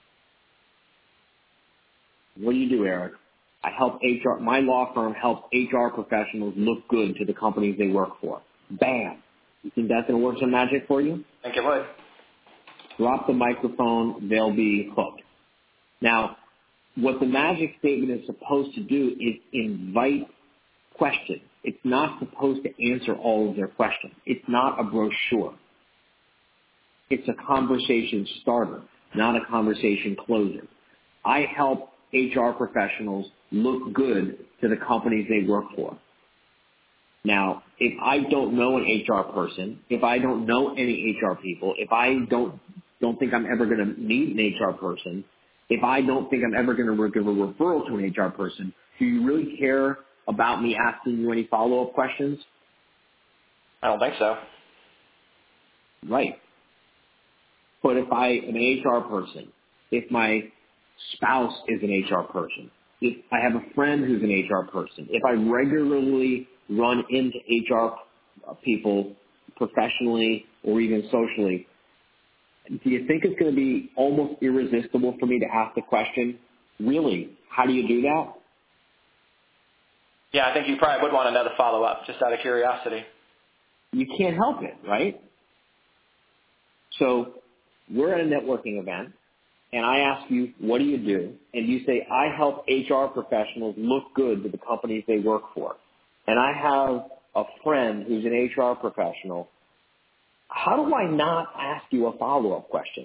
What do you do, Eric? I help H R, my law firm helps H R professionals look good to the companies they work for. Bam. You think that's going to work some magic for you? I think it would. Drop the microphone, they'll be hooked. Now, what the magic statement is supposed to do is invite questions. It's not supposed to answer all of their questions. It's not a brochure. It's a conversation starter, not a conversation closer. I help H R professionals look good to the companies they work for. Now, if I don't know an H R person, if I don't know any H R people, if I don't don't think I'm ever going to meet an H R person, if I don't think I'm ever going to give a referral to an H R person, do you really care about me asking you any follow-up questions? I don't think so. Right. But if I am an H R person, if my spouse is an H R person, if I have a friend who's an H R person, if I regularly run into H R people professionally or even socially, do you think it's going to be almost irresistible for me to ask the question, really, how do you do that? Yeah, I think you probably would want another follow-up, just out of curiosity. You can't help it, right? So we're at a networking event, and I ask you, what do you do? And you say, I help H R professionals look good to the companies they work for. And I have a friend who's an H R professional. How do I not ask you a follow-up question?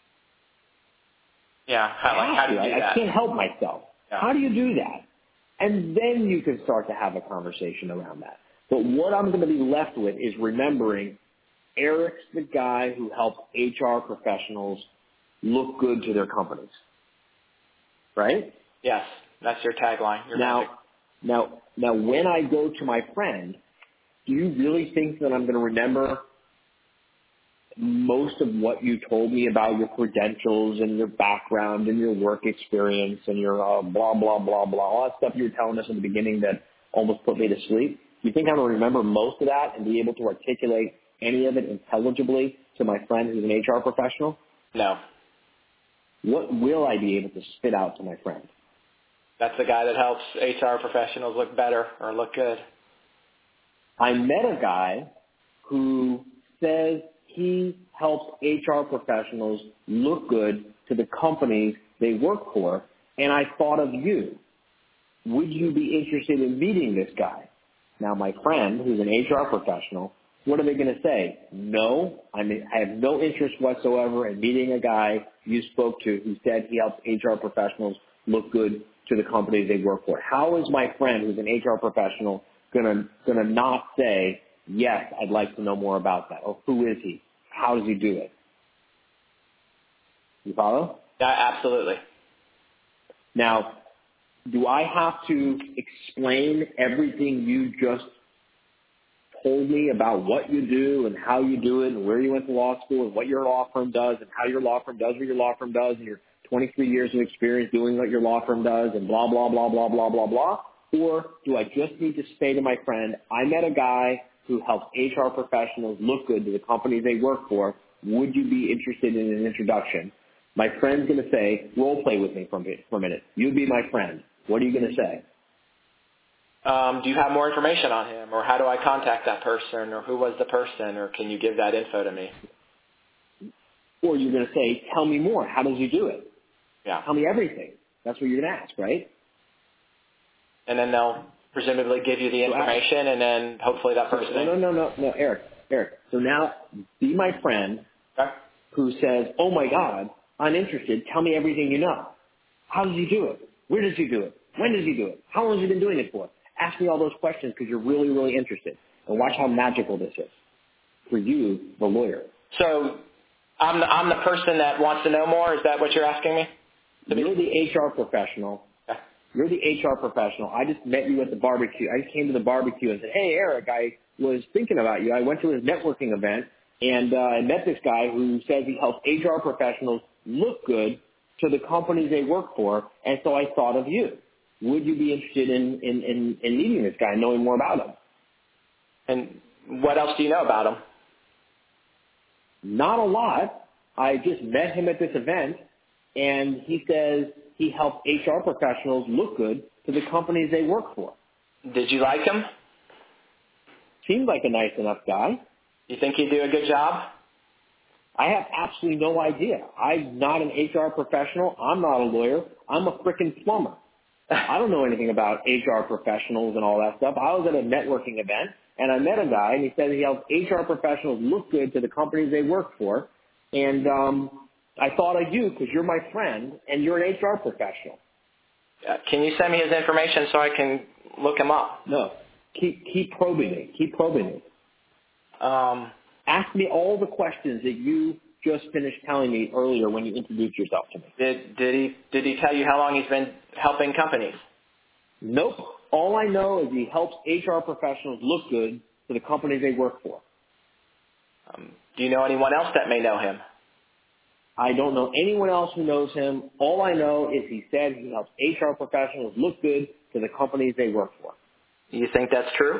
Yeah, how, like, how do you do I, that? I can't help myself. Yeah. How do you do that? And then you can start to have a conversation around that. But what I'm going to be left with is remembering Eric's the guy who helps H R professionals look good to their companies. Right? Yes, that's your tagline. Your now, magic. now, now, when I go to my friend, do you really think that I'm going to remember most of what you told me about your credentials and your background and your work experience and your uh, blah, blah, blah, blah, all that stuff you were telling us in the beginning that almost put me to sleep? Do you think I'm going to remember most of that and be able to articulate any of it intelligibly to my friend who's an H R professional? No. What will I be able to spit out to my friend? That's the guy that helps H R professionals look better or look good. I met a guy who says he helps H R professionals look good to the companies they work for, and I thought of you. Would you be interested in meeting this guy? Now, my friend, who's an H R professional, what are they going to say? No, I mean, I have no interest whatsoever in meeting a guy you spoke to who said he helps H R professionals look good to the companies they work for. How is my friend, who's an H R professional, gonna gonna not say, yes, I'd like to know more about that? Or who is he? How does he do it? You follow? Yeah, absolutely. Now, do I have to explain everything you just told me about what you do and how you do it and where you went to law school and what your law firm does and how your law firm does what your law firm does and your twenty-three years of experience doing what your law firm does and blah, blah, blah, blah, blah, blah, blah? Or do I just need to say to my friend, I met a guy who helps H R professionals look good to the companies they work for. Would you be interested in an introduction? My friend's going to say, role play with me for a minute. You'd be my friend. What are you going to say? Um, do you have more information on him, or how do I contact that person, or who was the person, or can you give that info to me? Or you're going to say, tell me more. How does he do it? Yeah. Tell me everything. That's what you're going to ask, right? And then they'll presumably give you the information, and then hopefully that person... No, no, no, no, no, Eric, Eric. So now be my friend okay. who says, oh, my God, I'm interested. Tell me everything you know. How does he do it? Where does he do it? When does he do it? How long has he been doing it for? Ask me all those questions because you're really, really interested. And watch how magical this is for you, the lawyer. So I'm the, I'm the person that wants to know more? Is that what you're asking me? You're the H R professional. Okay. You're the H R professional. I just met you at the barbecue. I just came to the barbecue and said, hey, Eric, I was thinking about you. I went to his networking event, and uh, I met this guy who says he helps H R professionals look good to the companies they work for, and so I thought of you. Would you be interested in, in, in, in meeting this guy, knowing more about him? And what else do you know about him? Not a lot. I just met him at this event, and he says he helps H R professionals look good to the companies they work for. Did you like him? Seemed like a nice enough guy. You think he'd do a good job? I have absolutely no idea. I'm not an H R professional. I'm not a lawyer. I'm a frickin' plumber. I don't know anything about H R professionals and all that stuff. I was at a networking event, and I met a guy, and he said he helps H R professionals look good to the companies they work for. And um, I thought of you because you're my friend, and you're an H R professional. Uh, can you send me his information so I can look him up? No. Keep, keep probing me. Keep probing me. Um, Ask me all the questions that you just finished telling me earlier when you introduced yourself to me. did did he did he tell you how long he's been helping companies? Nope. All I know is he helps H R professionals look good to the companies they work for. Um, do you know anyone else that may know him? I don't know anyone else who knows him. All I know is he said he helps H R professionals look good to the companies they work for. You think that's true?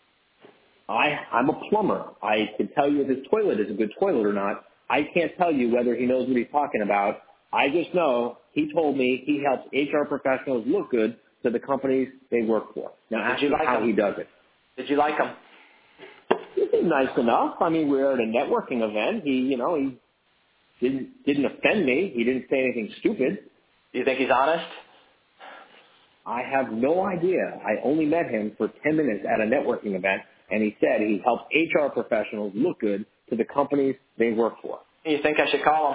I, I'm a plumber. I can tell you if his toilet is a good toilet or not. I can't tell you whether he knows what he's talking about. I just know he told me he helps H R professionals look good to the companies they work for. Now ask me like how him? he does it. Did you like him? He was nice enough. I mean, we were at a networking event. He, you know, he didn't didn't offend me. He didn't say anything stupid. Do you think he's honest? I have no idea. I only met him for ten minutes at a networking event, and he said he helps H R professionals look good to the companies they work for. You think I should call him?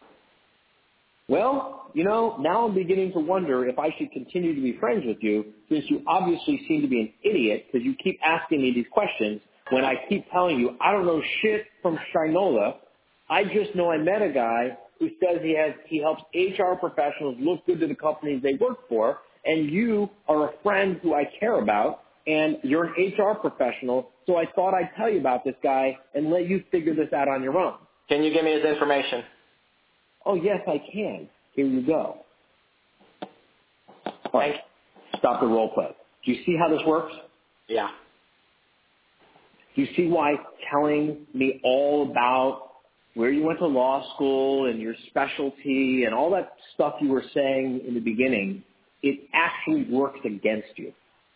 Well, you know, now I'm beginning to wonder if I should continue to be friends with you, since you obviously seem to be an idiot because you keep asking me these questions when I keep telling you I don't know shit from Shinola. I just know I met a guy who says he has he helps H R professionals look good to the companies they work for, and you are a friend who I care about, and you're an H R professional, so I thought I'd tell you about this guy and let you figure this out on your own. Can you give me his information? Oh, yes, I can. Here you go. All right, stop the role play. Do you see how this works? Yeah. Do you see why telling me all about where you went to law school and your specialty and all that stuff you were saying in the beginning, it actually works against you?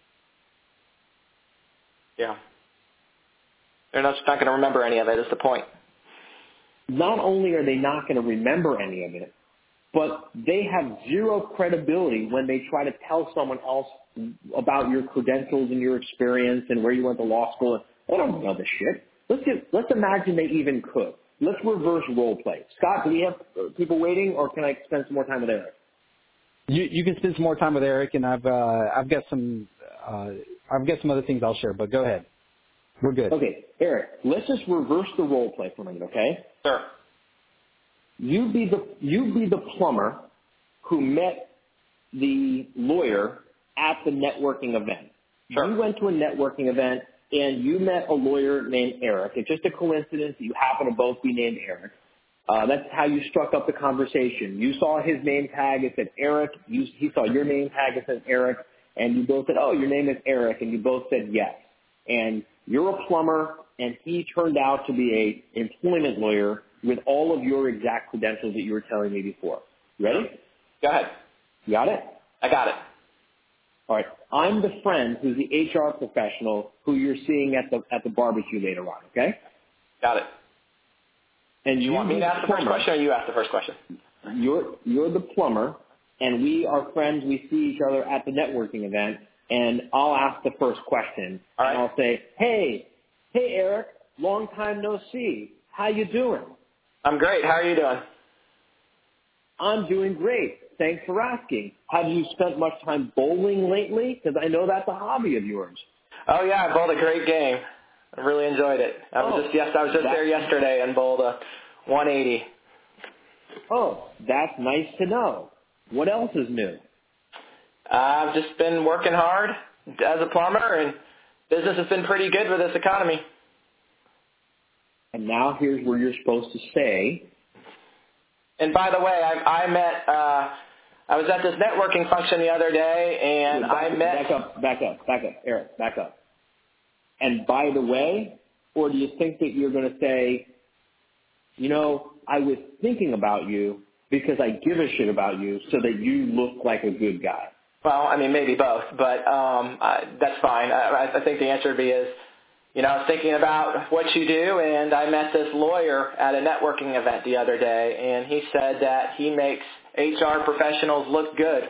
Yeah. They're not, not going to remember any of it, is the point. Not only are they not going to remember any of it, but they have zero credibility when they try to tell someone else about your credentials and your experience and where you went to law school. They don't know this shit. Let's get, let's imagine they even could. Let's reverse role play. Scott, do we have people waiting, or can I spend some more time with Eric? You you can spend some more time with Eric, and I've uh, I've got some uh, I've got some other things I'll share. But go ahead. We're good. Okay, Eric, let's just reverse the role play for a minute, okay? Sure. You be the you be the plumber who met the lawyer at the networking event. Sure. You went to a networking event and you met a lawyer named Eric. It's just a coincidence that you happen to both be named Eric. Uh, that's how you struck up the conversation. You saw his name tag, it said Eric. You, he saw your name tag, it said Eric. And you both said, oh, your name is Eric. And you both said yes. And you're a plumber, and he turned out to be a employment lawyer with all of your exact credentials that you were telling me before. Ready? Go ahead. You got it? I got it. All right. I'm the friend who's the H R professional who you're seeing at the at the barbecue later on. Okay. Got it. And You, you want me to ask the first question, or you ask the first question? You're you're the plumber, and we are friends. We see each other at the networking event, and I'll ask the first question, All right. and I'll say, "Hey, hey, Eric, long time no see. How you doing?" I'm great. How are you doing? I'm doing great. Thanks for asking. Have you spent much time bowling lately? Because I know that's a hobby of yours. Oh yeah, I bowled a great game. I really enjoyed it. I was Oh, just yes, I was just there yesterday and bowled a one eighty. Oh, that's nice to know. What else is new? I've just been working hard as a plumber, and business has been pretty good with this economy. And now here's where you're supposed to say. And by the way, I, I met. Uh, I was at this networking function the other day, and back, I met. Back up, back up, back up, Eric, back up. And by the way, or do you think that you're going to say, you know, I was thinking about you because I give a shit about you so that you look like a good guy? Well, I mean, maybe both, but um, I, that's fine. I, I think the answer would be is, you know, I was thinking about what you do, and I met this lawyer at a networking event the other day, and he said that he makes H R professionals look good.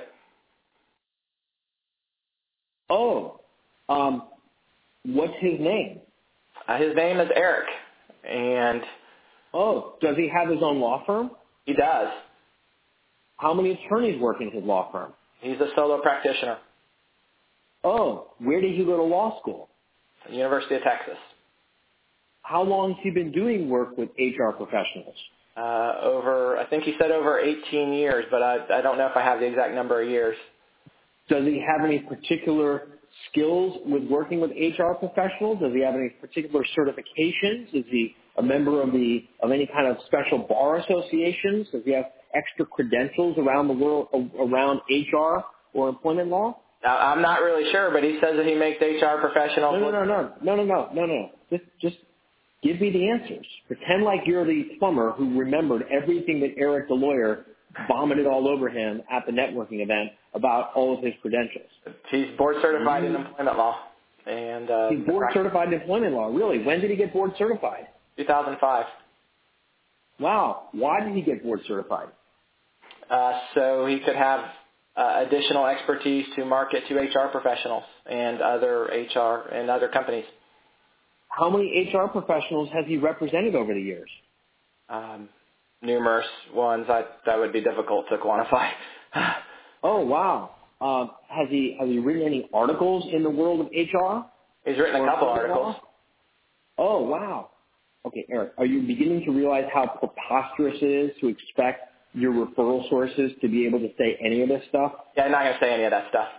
Oh, um, what's his name? Uh, his name is Eric, and Oh, does he have his own law firm? he does. How many attorneys work in his law firm? He's a solo practitioner. Oh, where did he go to law school? University of Texas. How long has he been doing work with H R professionals? Uh, over, I think he said over eighteen years, but I, I don't know if I have the exact number of years. Does he have any particular skills with working with H R professionals? Does he have any particular certifications? Is he a member of the of any kind of special bar associations? Does he have extra credentials around the world around H R or employment law? Now, I'm not really sure, but he says that he makes H R professionals. No, no, no, no, no, no, no, no, no. Just, just give me the answers. Pretend like you're the plumber who remembered everything that Eric, the lawyer, vomited all over him at the networking event about all of his credentials. He's board certified in employment law, and uh, He's board certified in employment law. Really? When did he get board certified? two thousand five. Wow. Why did he get board certified? Uh, so he could have uh, additional expertise to market to H R professionals and other H R and other companies. How many H R professionals has he represented over the years? Um, numerous ones. I, that would be difficult to quantify. Oh, wow. Um, has he has he written any articles in the world of H R? He's written a couple articles. Oh, wow. Okay, Eric, are you beginning to realize how preposterous it is to expect your referral sources to be able to say any of this stuff? Yeah, I'm not going to say any of that stuff.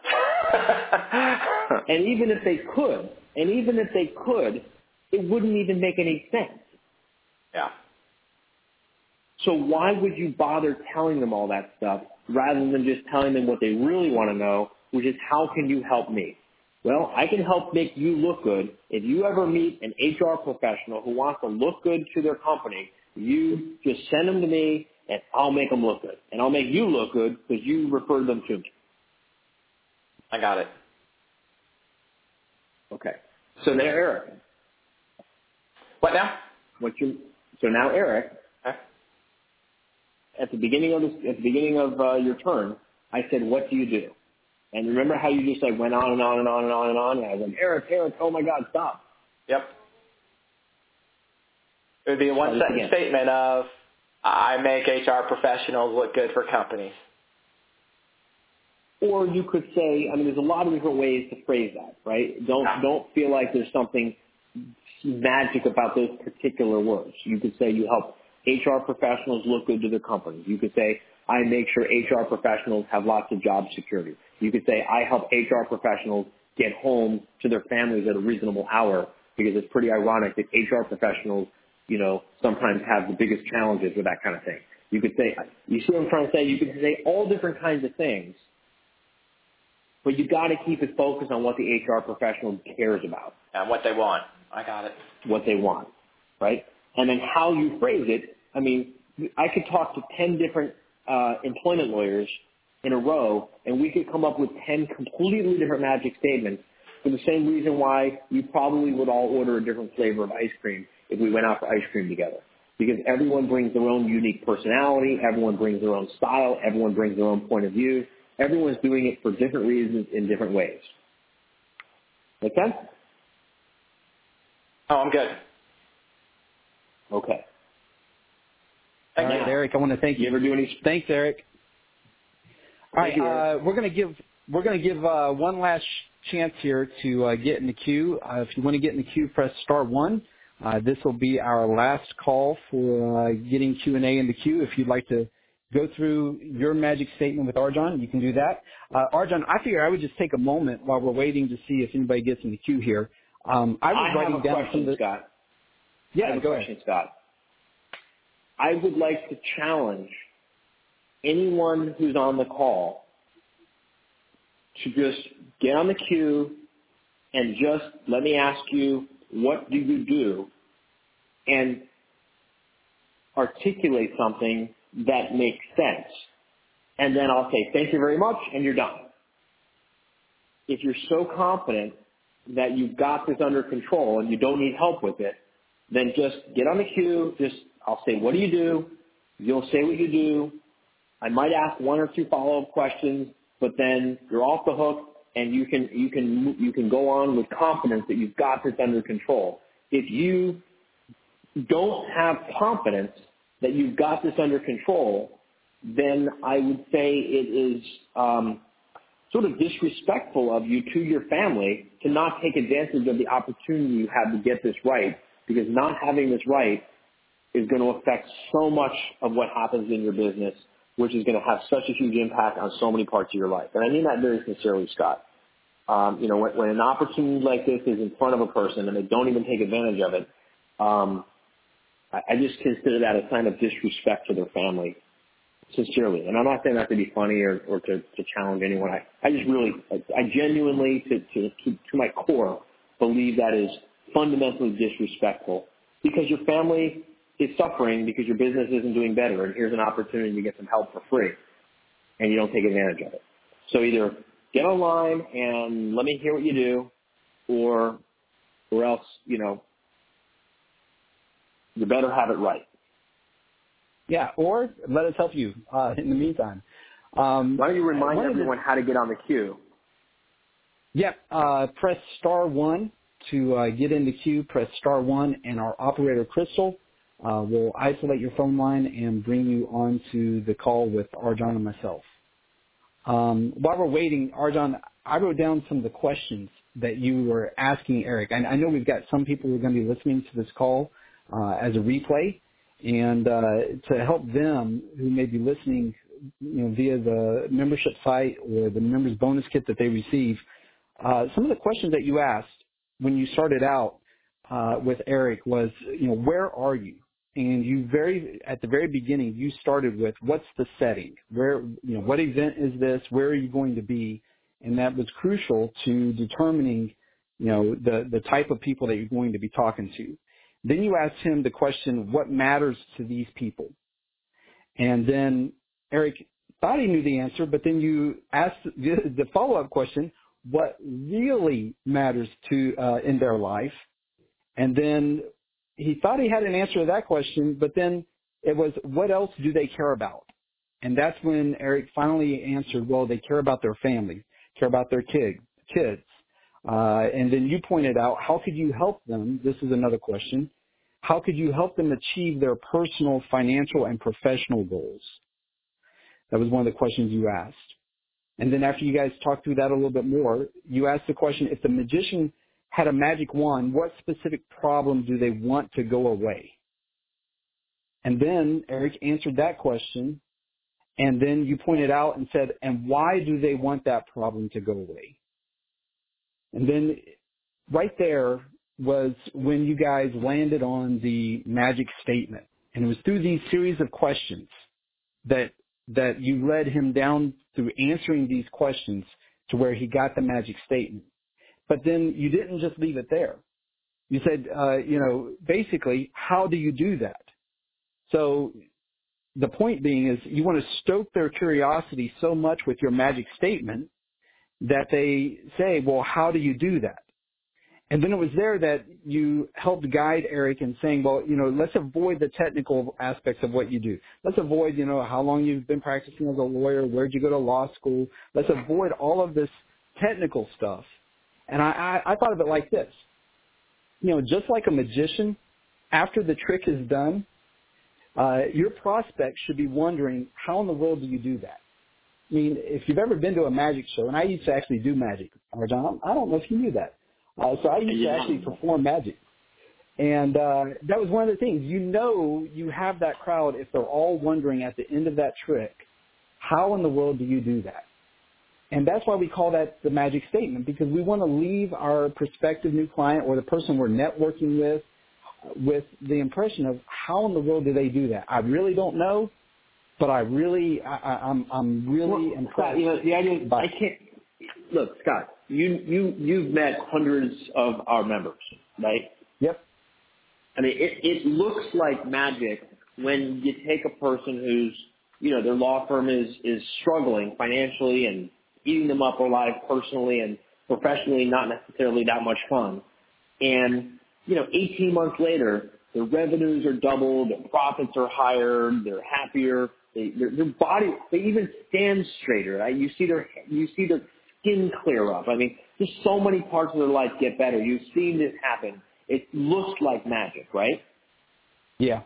And even if they could, and even if they could, it wouldn't even make any sense. Yeah. So why would you bother telling them all that stuff rather than just telling them what they really want to know, which is how can you help me? Well, I can help make you look good. If you ever meet an H R professional who wants to look good to their company, you just send them to me and I'll make them look good. And I'll make you look good because you referred them to me. I got it. Okay. So now, Eric. What now? What you? So now, Eric. Okay. At the beginning of this, at the beginning of uh, your turn, I said, "What do you do?" And remember how you just like went on and on and on and on and on? And I was like, "Eric, Eric, oh my God, stop!" Yep. It would be a one-sentence statement of, "I make H R professionals look good for companies." Or you could say, I mean, there's a lot of different ways to phrase that, right? Don't Yeah. don't feel like there's something magic about those particular words. You could say you help H R professionals look good to their companies. You could say, I make sure H R professionals have lots of job security. You could say, I help H R professionals get home to their families at a reasonable hour, because it's pretty ironic that H R professionals, you know, sometimes have the biggest challenges with that kind of thing. You could say, you see what I'm trying to say? You could say all different kinds of things, but you got to keep it focused on what the H R professional cares about. And what they want. I got it. What they want, right? And then how you phrase it, I mean, I could talk to ten different uh, employment lawyers in a row, and we could come up with ten completely different magic statements for the same reason why you probably would all order a different flavor of ice cream if we went out for ice cream together. Because everyone brings their own unique personality, everyone brings their own style, everyone brings their own point of view. Everyone's doing it for different reasons in different ways. Make sense? Oh, I'm good. Okay. All right, Eric, I want to thank you. You ever do any? Thanks, Eric. All right, Thank you, Eric. uh, we're going to give we're going to give uh, one last chance here to uh, get in the queue. Uh, if you want to get in the queue, press star one. Uh, this will be our last call for uh, getting Q and A in the queue. If you'd like to go through your magic statement with Arjan, you can do that. Uh, Arjan, I figure I would just take a moment while we're waiting to see if anybody gets in the queue here. Um, I was I writing have a down question, some of the. Scott. Yeah, I have a go question, ahead. Scott. I would like to challenge anyone who's on the call to just get on the queue and just let me ask you, what do you do? And articulate something that makes sense. And then I'll say, thank you very much, and you're done. If you're so confident that you've got this under control and you don't need help with it, then just get on the queue. Just, I'll say, what do you do? You'll say what you do. I might ask one or two follow-up questions, but then you're off the hook, and you can you can you can go on with confidence that you've got this under control. If you don't have confidence that you've got this under control, then I would say it is um, sort of disrespectful of you to your family to not take advantage of the opportunity you have to get this right, because not having this right is going to affect so much of what happens in your business, which is going to have such a huge impact on so many parts of your life. And I mean that very sincerely, Scott. Um, you know, when, when an opportunity like this is in front of a person and they don't even take advantage of it, um, I, I just consider that a sign of disrespect to their family, sincerely. And I'm not saying that to be funny or, or to, to challenge anyone. I, I just really, I, I genuinely, to, to, to, to my core, believe that is fundamentally disrespectful, because your family is suffering because your business isn't doing better, and here's an opportunity to get some help for free, and you don't take advantage of it. So either get online and let me hear what you do, or or else, you know, you better have it right. Yeah, or let us help you uh, in the meantime. Um, Why don't you remind everyone the, how to get on the queue? Yeah, uh, press star one to uh, get in the queue. Press star one, and our operator, Crystal, uh, will isolate your phone line and bring you onto the call with Arjan and myself. Um, while we're waiting, Arjan, I wrote down some of the questions that you were asking Eric. I, I know we've got some people who are going to be listening to this call uh, as a replay, and uh, to help them who may be listening, you know, via the membership site or the members bonus kit that they receive, uh, some of the questions that you asked when you started out uh, with Eric was, you know, where are you? And you very at the very beginning, you started with what's the setting? Where, you know, what event is this? Where are you going to be? And that was crucial to determining, you know, the the type of people that you're going to be talking to. Then you asked him the question, what matters to these people? And then Eric thought he knew the answer, but then you asked the, the follow-up question, what really matters to uh, in their life? And then he thought he had an answer to that question, but then it was, what else do they care about? And that's when Eric finally answered, well, they care about their family, care about their kid, kids. Uh, and then you pointed out, how could you help them? This is another question. How could you help them achieve their personal, financial, and professional goals? That was one of the questions you asked. And then after you guys talked through that a little bit more, you asked the question, if the magician had a magic wand, what specific problem do they want to go away? And then Eric answered that question, and then you pointed out and said, and why do they want that problem to go away? And then right there was when you guys landed on the magic statement. And it was through these series of questions that that you led him down through answering these questions to where he got the magic statement. But then you didn't just leave it there. You said, uh, you know, basically, how do you do that? So the point being is you want to stoke their curiosity so much with your magic statement that they say, well, how do you do that? And then it was there that you helped guide Eric in saying, well, you know, let's avoid the technical aspects of what you do. Let's avoid, you know, how long you've been practicing as a lawyer, where'd you go to law school. Let's avoid all of this technical stuff. And I, I, I thought of it like this. You know, just like a magician, after the trick is done, uh, your prospect should be wondering, how in the world do you do that? I mean, if you've ever been to a magic show, and I used to actually do magic, Arjan, I don't know if you knew that. Uh, so I used to actually perform magic. And uh, that was one of the things. You know you have that crowd if they're all wondering at the end of that trick, how in the world do you do that? And that's why we call that the magic statement, because we want to leave our prospective new client or the person we're networking with with the impression of how in the world do they do that? I really don't know, but I really, I, I, I'm, I'm really well, impressed. Scott, you know, the idea, I can't, look, Scott, you, you, you've met hundreds of our members, right? Yep. I mean, it, it looks like magic when you take a person who's, you know, their law firm is, is struggling financially and eating them up alive personally and professionally, not necessarily that much fun. And, you know, eighteen months later, their revenues are doubled, their profits are higher, they're happier, they, their, their body, they even stand straighter. Right? You see their, you see their skin clear up. I mean, just so many parts of their life get better. You've seen this happen. It looks like magic, right? Yeah.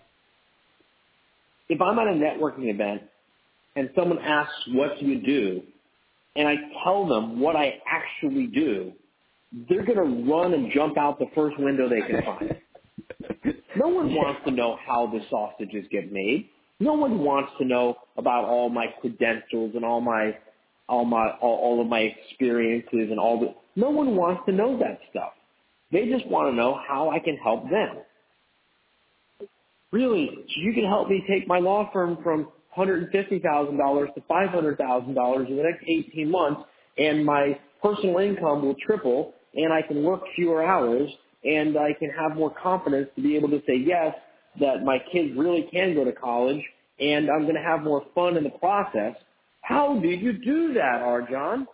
If I'm at a networking event and someone asks, what do you do? And I tell them what I actually do, they're going to run and jump out the first window they can find. No one wants to know how the sausages get made. No one wants to know about all my credentials and all my, all my, all, all of my experiences and all the. No one wants to know that stuff. They just want to know how I can help them. Really, you can help me take my law firm from one hundred fifty thousand dollars to five hundred thousand dollars in the next eighteen months, and my personal income will triple, and I can work fewer hours, and I can have more confidence to be able to say yes, that my kids really can go to college, and I'm going to have more fun in the process. How did you do that, Arjan?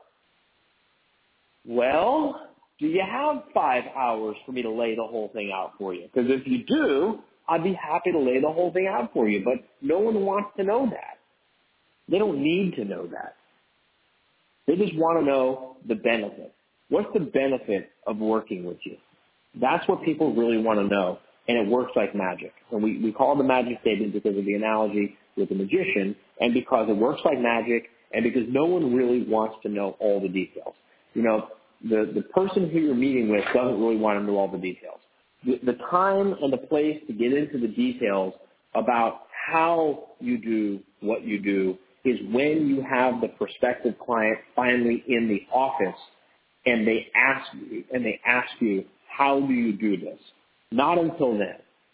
Well, do you have five hours for me to lay the whole thing out for you? Because if you do, I'd be happy to lay the whole thing out for you, but no one wants to know that. They don't need to know that. They just want to know the benefit. What's the benefit of working with you? That's what people really want to know, and it works like magic. And we, we call it the magic statement because of the analogy with the magician, and because it works like magic, and because no one really wants to know all the details. You know, the, the person who you're meeting with doesn't really want to know all the details. The, the time and the place to get into the details about how you do what you do is when you have the prospective client finally in the office and they ask you, and they ask you, how do you do this? Not until then.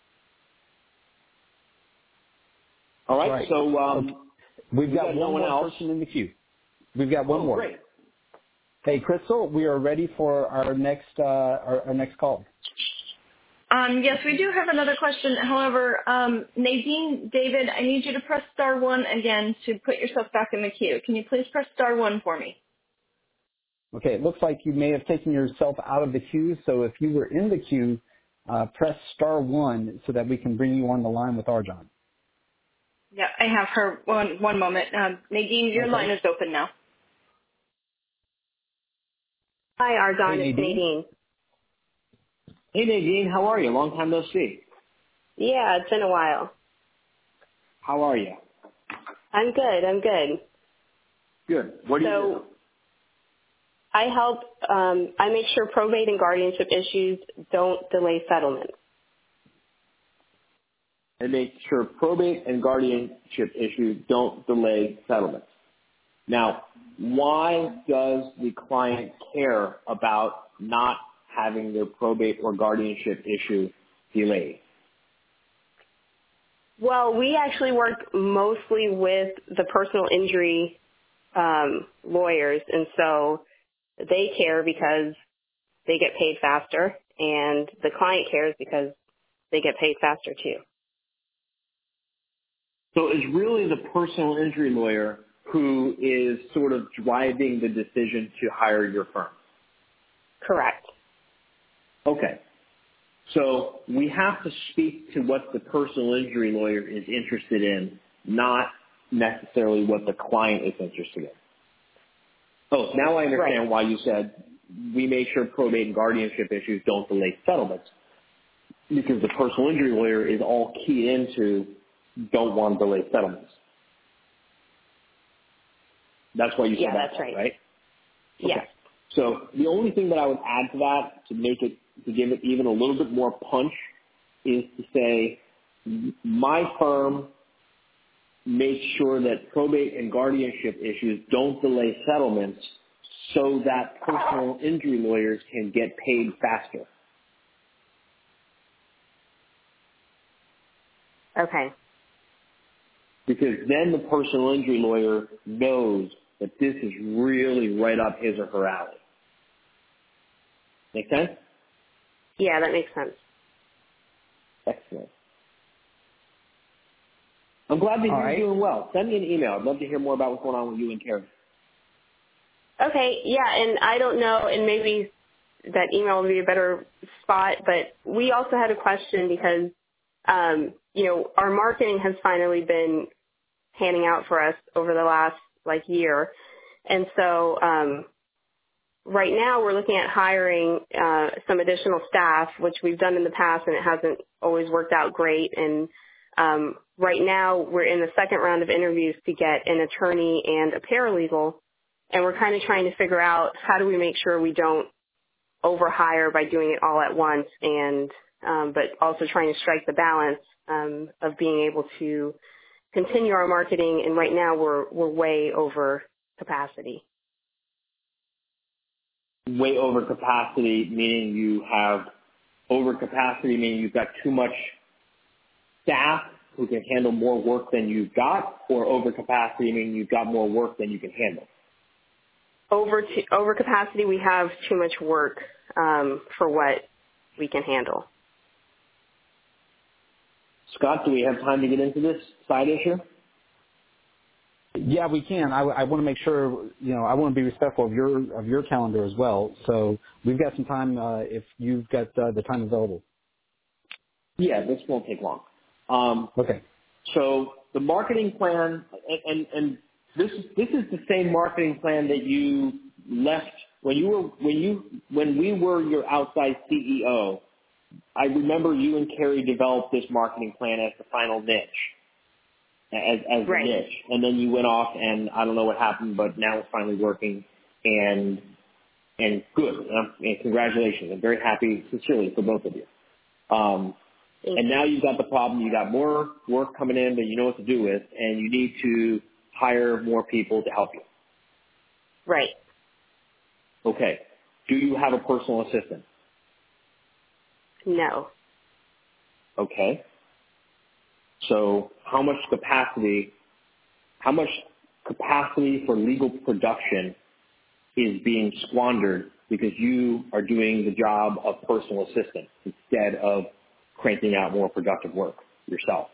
All right, right. so um, okay. we've got, got one no one more else. person in the queue. We've got one oh, more. Great. Hey, Crystal, we are ready for our next uh, our, our next call. Um, yes, we do have another question. However, um, Nadine, David, I need you to press star one again to put yourself back in the queue. Can you please press star one for me? Okay, it looks like you may have taken yourself out of the queue, so if you were in the queue, uh, press star one so that we can bring you on the line with Arjan. Yeah, I have her. One, one moment. Um, Nadine, your Okay. line is open now. Hi, Arjan. Hey, It's Nadine. Nadine. Hey, Nadine, how are you? Long time no see. Yeah, it's been a while. How are you? I'm good. I'm good. Good. What do so, you do? I help, um, I make sure probate and guardianship issues don't delay settlement. And make sure probate and guardianship issues don't delay settlements. Now, why does the client care about not having their probate or guardianship issue delayed? Well, we actually work mostly with the personal injury um, lawyers, and so they care because they get paid faster, and the client cares because they get paid faster too. So it's really the personal injury lawyer who is sort of driving the decision to hire your firm. Correct. Okay. So we have to speak to what the personal injury lawyer is interested in, not necessarily what the client is interested in. Oh, now I understand Right. why you said we make sure probate and guardianship issues don't delay settlements, because the personal injury lawyer is all keyed into don't want to delay settlements. That's why you said Yeah, that, that's right. right? Yes. Okay. So the only thing that I would add to that to make it, to give it even a little bit more punch is to say my firm makes sure that probate and guardianship issues don't delay settlements so that personal injury lawyers can get paid faster. Okay. Because then the personal injury lawyer knows that this is really right up his or her alley. Make sense? Yeah, that makes sense. Excellent. I'm glad that All you're right. doing well. Send me an email. I'd love to hear more about what's going on with you and Karen. Okay, yeah, and I don't know, and maybe that email would be a better spot, but we also had a question because, um, you know, our marketing has finally been panning out for us over the last, like, year. And so um, right now we're looking at hiring uh, some additional staff, which we've done in the past, and it hasn't always worked out great. And um, right now we're in the second round of interviews to get an attorney and a paralegal, and we're kind of trying to figure out how do we make sure we don't overhire by doing it all at once, and um, but also trying to strike the balance um, of being able to continue our marketing. And right now we're we're way over capacity. Way over capacity, meaning you have over capacity, meaning you've got too much staff who can handle more work than you've got, or over capacity, meaning you've got more work than you can handle? Over to, over capacity, we have too much work um, for what we can handle. Scott, do we have time to get into this side issue? Yeah, we can. I, I want to make sure, you know, I want to be respectful of your of your calendar as well. So we've got some time uh, if you've got uh, the time available. Yeah, this won't take long. Um, Okay. so the marketing plan, and, and, and this is this is the same marketing plan that you left when you were when you when we were your outside C E O. I remember you and Carrie developed this marketing plan as the final niche, as as Right. the niche, and then you went off, and I don't know what happened, but now it's finally working, and and good, and, and congratulations. I'm very happy, sincerely, for both of you. Um, and now you've got the problem. You got more work coming in that you know what to do with, and you need to hire more people to help you. Right. Okay. Do you have a personal assistant? No. Okay. So how much capacity, how much capacity for legal production is being squandered because you are doing the job of personal assistant instead of cranking out more productive work yourself?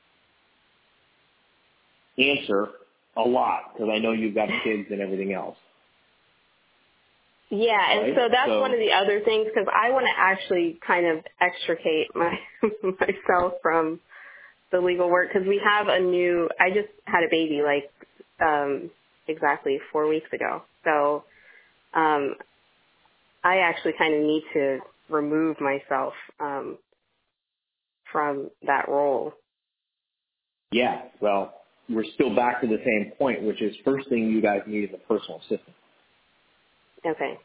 Answer, a lot, because I know you've got kids and everything else. Yeah, and Right? so that's So- one of the other things, because I want to actually kind of extricate my myself from the legal work, because we have a new, I just had a baby like um, exactly four weeks ago. So um, I actually kind of need to remove myself um, from that role. Yeah, well, we're still back to the same point, which is first thing you guys need is a personal assistant. Okay.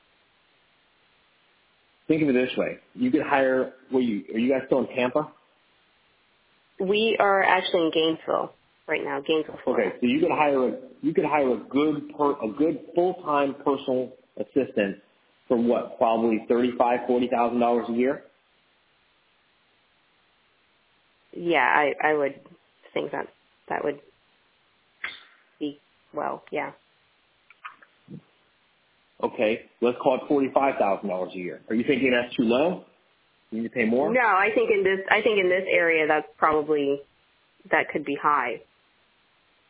Think of it this way. You could hire, well, you, are you guys still in Tampa? We are actually in Gainesville right now, Gainesville, Florida. Okay, so you could hire a, you could hire a good, per, a good full-time personal assistant for what, probably thirty-five, forty thousand dollars a year? Yeah, I, I would think that that would be, well, yeah. Okay, let's call it forty-five thousand dollars a year. Are you thinking that's too low? You need to pay more? No, I think in this, I think in this area that's probably, that could be high.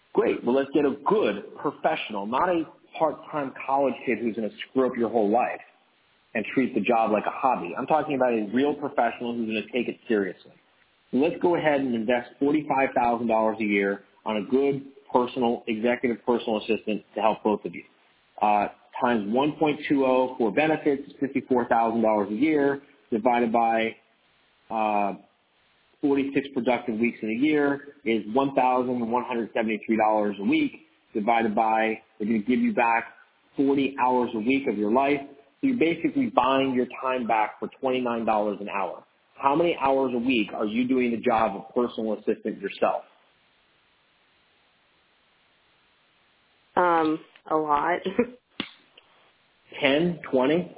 Great. Well, let's get a good professional, not a part-time college kid who's going to screw up your whole life and treat the job like a hobby. I'm talking about a real professional who's going to take it seriously. And let's go ahead and invest forty-five thousand dollars a year on a good personal, executive personal assistant to help both of you. Uh, times one point two zero for benefits, fifty-four thousand dollars a year, divided by uh, forty-six productive weeks in a year is one thousand one hundred seventy-three dollars a week, divided by, they're going to give you back forty hours a week of your life. So you're basically buying your time back for twenty-nine dollars an hour. How many hours a week are you doing the job of personal assistant yourself? Um, a lot. ten, twenty?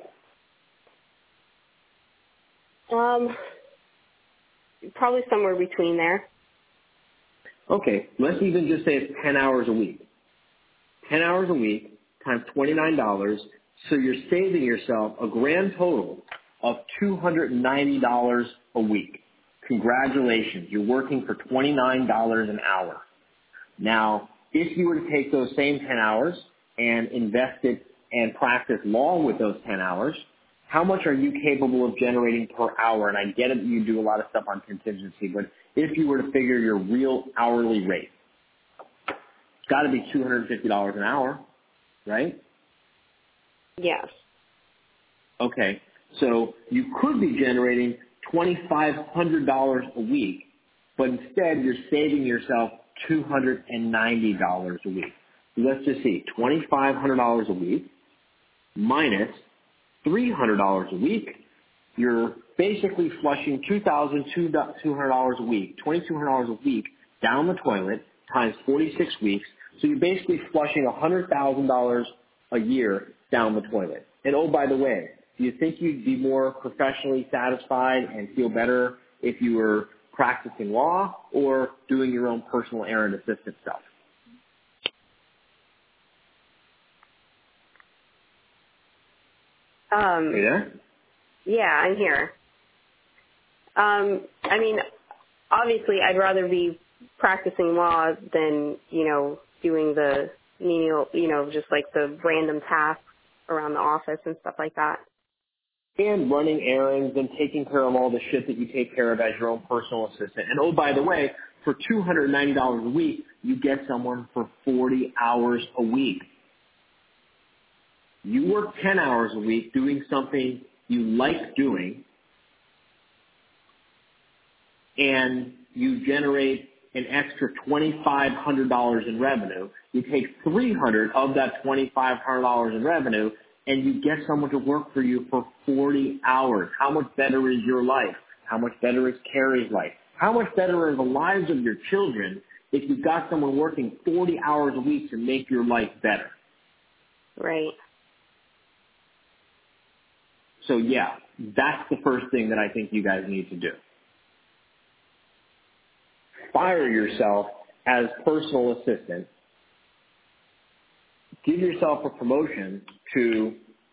Um, probably somewhere between there. Okay, let's even just say it's ten hours a week. ten hours a week times twenty-nine dollars, so you're saving yourself a grand total of two hundred ninety dollars a week. Congratulations, you're working for twenty-nine dollars an hour. Now, if you were to take those same ten hours and invest it and practice law with those ten hours, how much are you capable of generating per hour? And I get it, you do a lot of stuff on contingency, but if you were to figure your real hourly rate, it's got to be two hundred fifty dollars an hour, right? Yes. Okay, so you could be generating twenty-five hundred dollars a week, but instead you're saving yourself two hundred ninety dollars a week. Let's just see, twenty-five hundred dollars a week minus three hundred dollars a week, you're basically flushing two thousand two hundred dollars a week, twenty-two hundred dollars a week down the toilet times forty-six weeks. So you're basically flushing one hundred thousand dollars a year down the toilet. And oh, by the way, do you think you'd be more professionally satisfied and feel better if you were practicing law or doing your own personal errand assistant stuff? Um, Are you there? Yeah, I'm here. Um, I mean, obviously, I'd rather be practicing law than, you know, doing the menial, you know, just like the random tasks around the office and stuff like that. And running errands and taking care of all the shit that you take care of as your own personal assistant. And oh, by the way, for two hundred ninety dollars a week, you get someone for forty hours a week. You work ten hours a week doing something you like doing, and you generate an extra twenty-five hundred dollars in revenue. You take three hundred dollars of that twenty-five hundred dollars in revenue, and you get someone to work for you for forty hours. How much better is your life? How much better is Carrie's life? How much better are the lives of your children if you've got someone working forty hours a week to make your life better? Right. So, yeah, that's the first thing that I think you guys need to do. Fire yourself as personal assistant. Give yourself a promotion to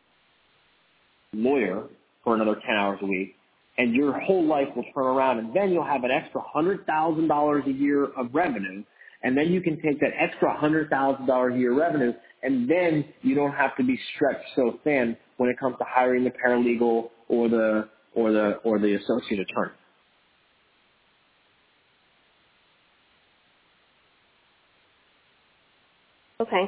lawyer for another ten hours a week, and your whole life will turn around, and then you'll have an extra one hundred thousand dollars a year of revenue, and then you can take that extra one hundred thousand dollars a year revenue, and then you don't have to be stretched so thin when it comes to hiring the paralegal or the or the or the associate attorney. Okay.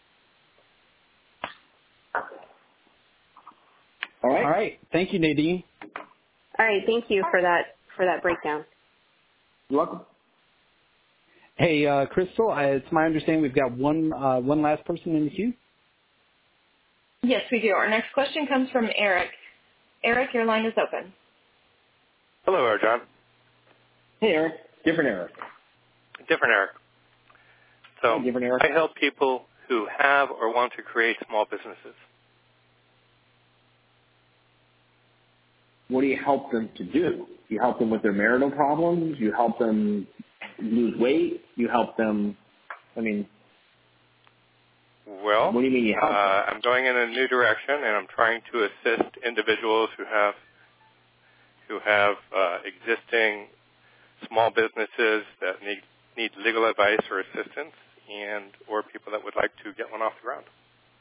All right. All right. Thank you, Nadine. All right. Thank you for that for that breakdown. You're welcome. Hey, uh, Crystal, uh, it's my understanding we've got one uh, one last person in the queue. Yes, we do. Our next question comes from Eric. Eric, your line is open. Hello, Arjan. Hey, Eric. Different Eric. Different Eric. So Hey, different Eric. I help people who have or want to create small businesses. What do you help them to do? You help them with their marital problems? You help them lose weight? You help them, I mean, Well, what do you mean you help uh, them? I'm going in a new direction, and I'm trying to assist individuals who have who have uh, existing small businesses that need need legal advice or assistance, and or people that would like to get one off the ground.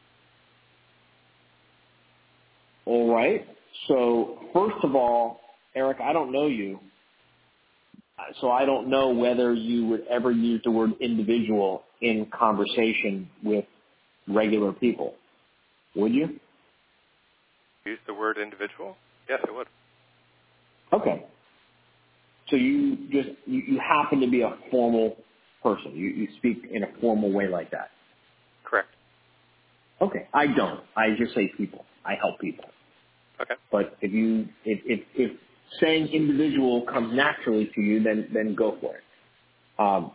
All right. So first of all, Eric, I don't know you, so I don't know whether you would ever use the word individual in conversation with regular people. Would you? Use the word individual? Yes, I would. Okay. So you just you, you happen to be a formal person. You, you speak in a formal way like that. Correct. Okay. I don't. I just say people. I help people. Okay. But if you if if, if saying individual comes naturally to you, then then go for it. Um,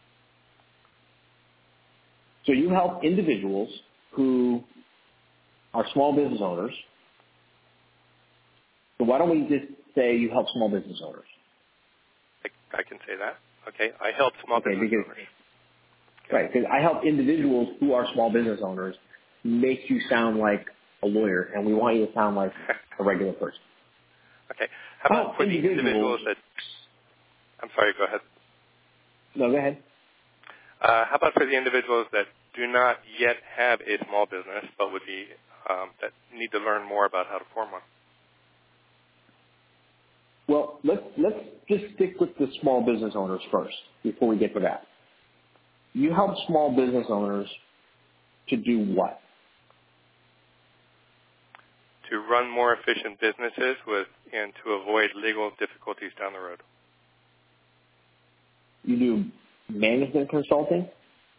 so you help individuals who are small business owners. So why don't we just say you help small business owners? I, I can say that. Okay. I help small okay, business because, owners. Okay. Right, because I help individuals who are small business owners makes you sound like a lawyer, and we want you to sound like a regular person. Okay. How about oh, for individuals, the individuals that – I'm sorry, go ahead. No, go ahead. Uh, how about for the individuals that do not yet have a small business but would be um, that need to learn more about how to form one? Well, let's let's just stick with the small business owners first before we get to that. You help small business owners to do what? To run more efficient businesses with and to avoid legal difficulties down the road. You do management consulting?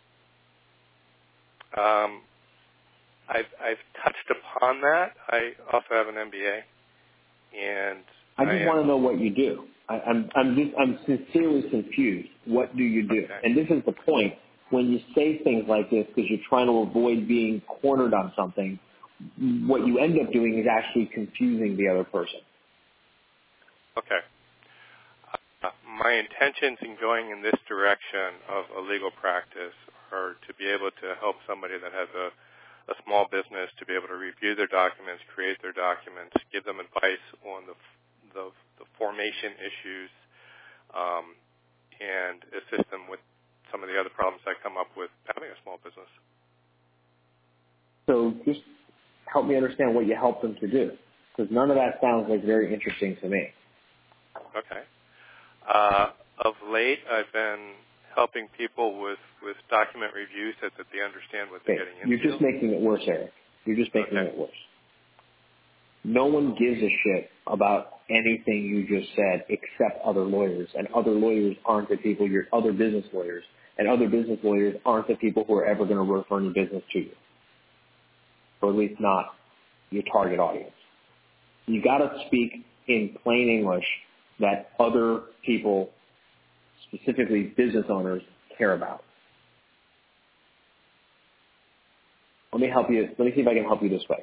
Um, I've I've touched upon that. I also have an M B A, and I just I want to know what you do. I, I'm I'm just I'm sincerely confused. What do you do? Okay. And this is the point. When you say things like this because you're trying to avoid being cornered on something, what you end up doing is actually confusing the other person. Okay. Uh, my intentions in going in this direction of a legal practice are to be able to help somebody that has a, a small business to be able to review their documents, create their documents, give them advice on the the, the formation issues, um, and assist them with some of the other problems that come up with having a small business. So just help me understand what you help them to do, because none of that sounds like very interesting to me. Okay. Uh, of late, I've been helping people with, with document reviews so that they understand what they're Okay. getting into. You're just making it worse, Eric. You're just making okay. it worse. No one gives a shit about anything you just said except other lawyers, and other lawyers aren't the people, you're other business lawyers, and other business lawyers aren't the people who are ever going to refer any business to you, or at least not your target audience. You got to speak in plain English that other people, specifically business owners, care about. Let me help you. Let me see if I can help you this way.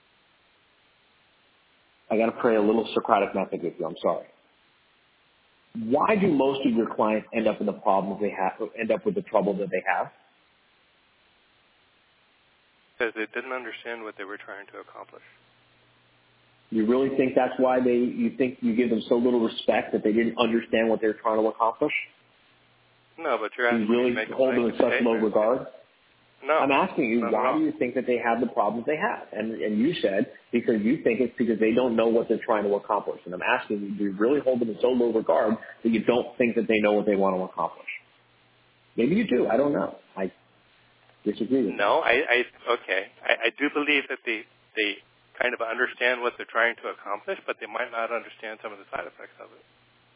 I got to pray a little Socratic method with you. I'm sorry. Why do most of your clients end up in the problems they have, end up with the trouble that they have? Because they didn't understand what they were trying to accomplish. You really think that's why they? You think you give them so little respect that they didn't understand what they're trying to accomplish? No, but you're asking you really me to make hold them in such low regard. No. I'm asking you, no, why no. do you think that they have the problems they have? And and you said because you think it's because they don't know what they're trying to accomplish. And I'm asking you, do you really hold them in so low regard that you don't think that they know what they want to accomplish? Maybe you do. I don't know. I disagree with No, I, I okay. I, I do believe that they they kind of understand what they're trying to accomplish, but they might not understand some of the side effects of it.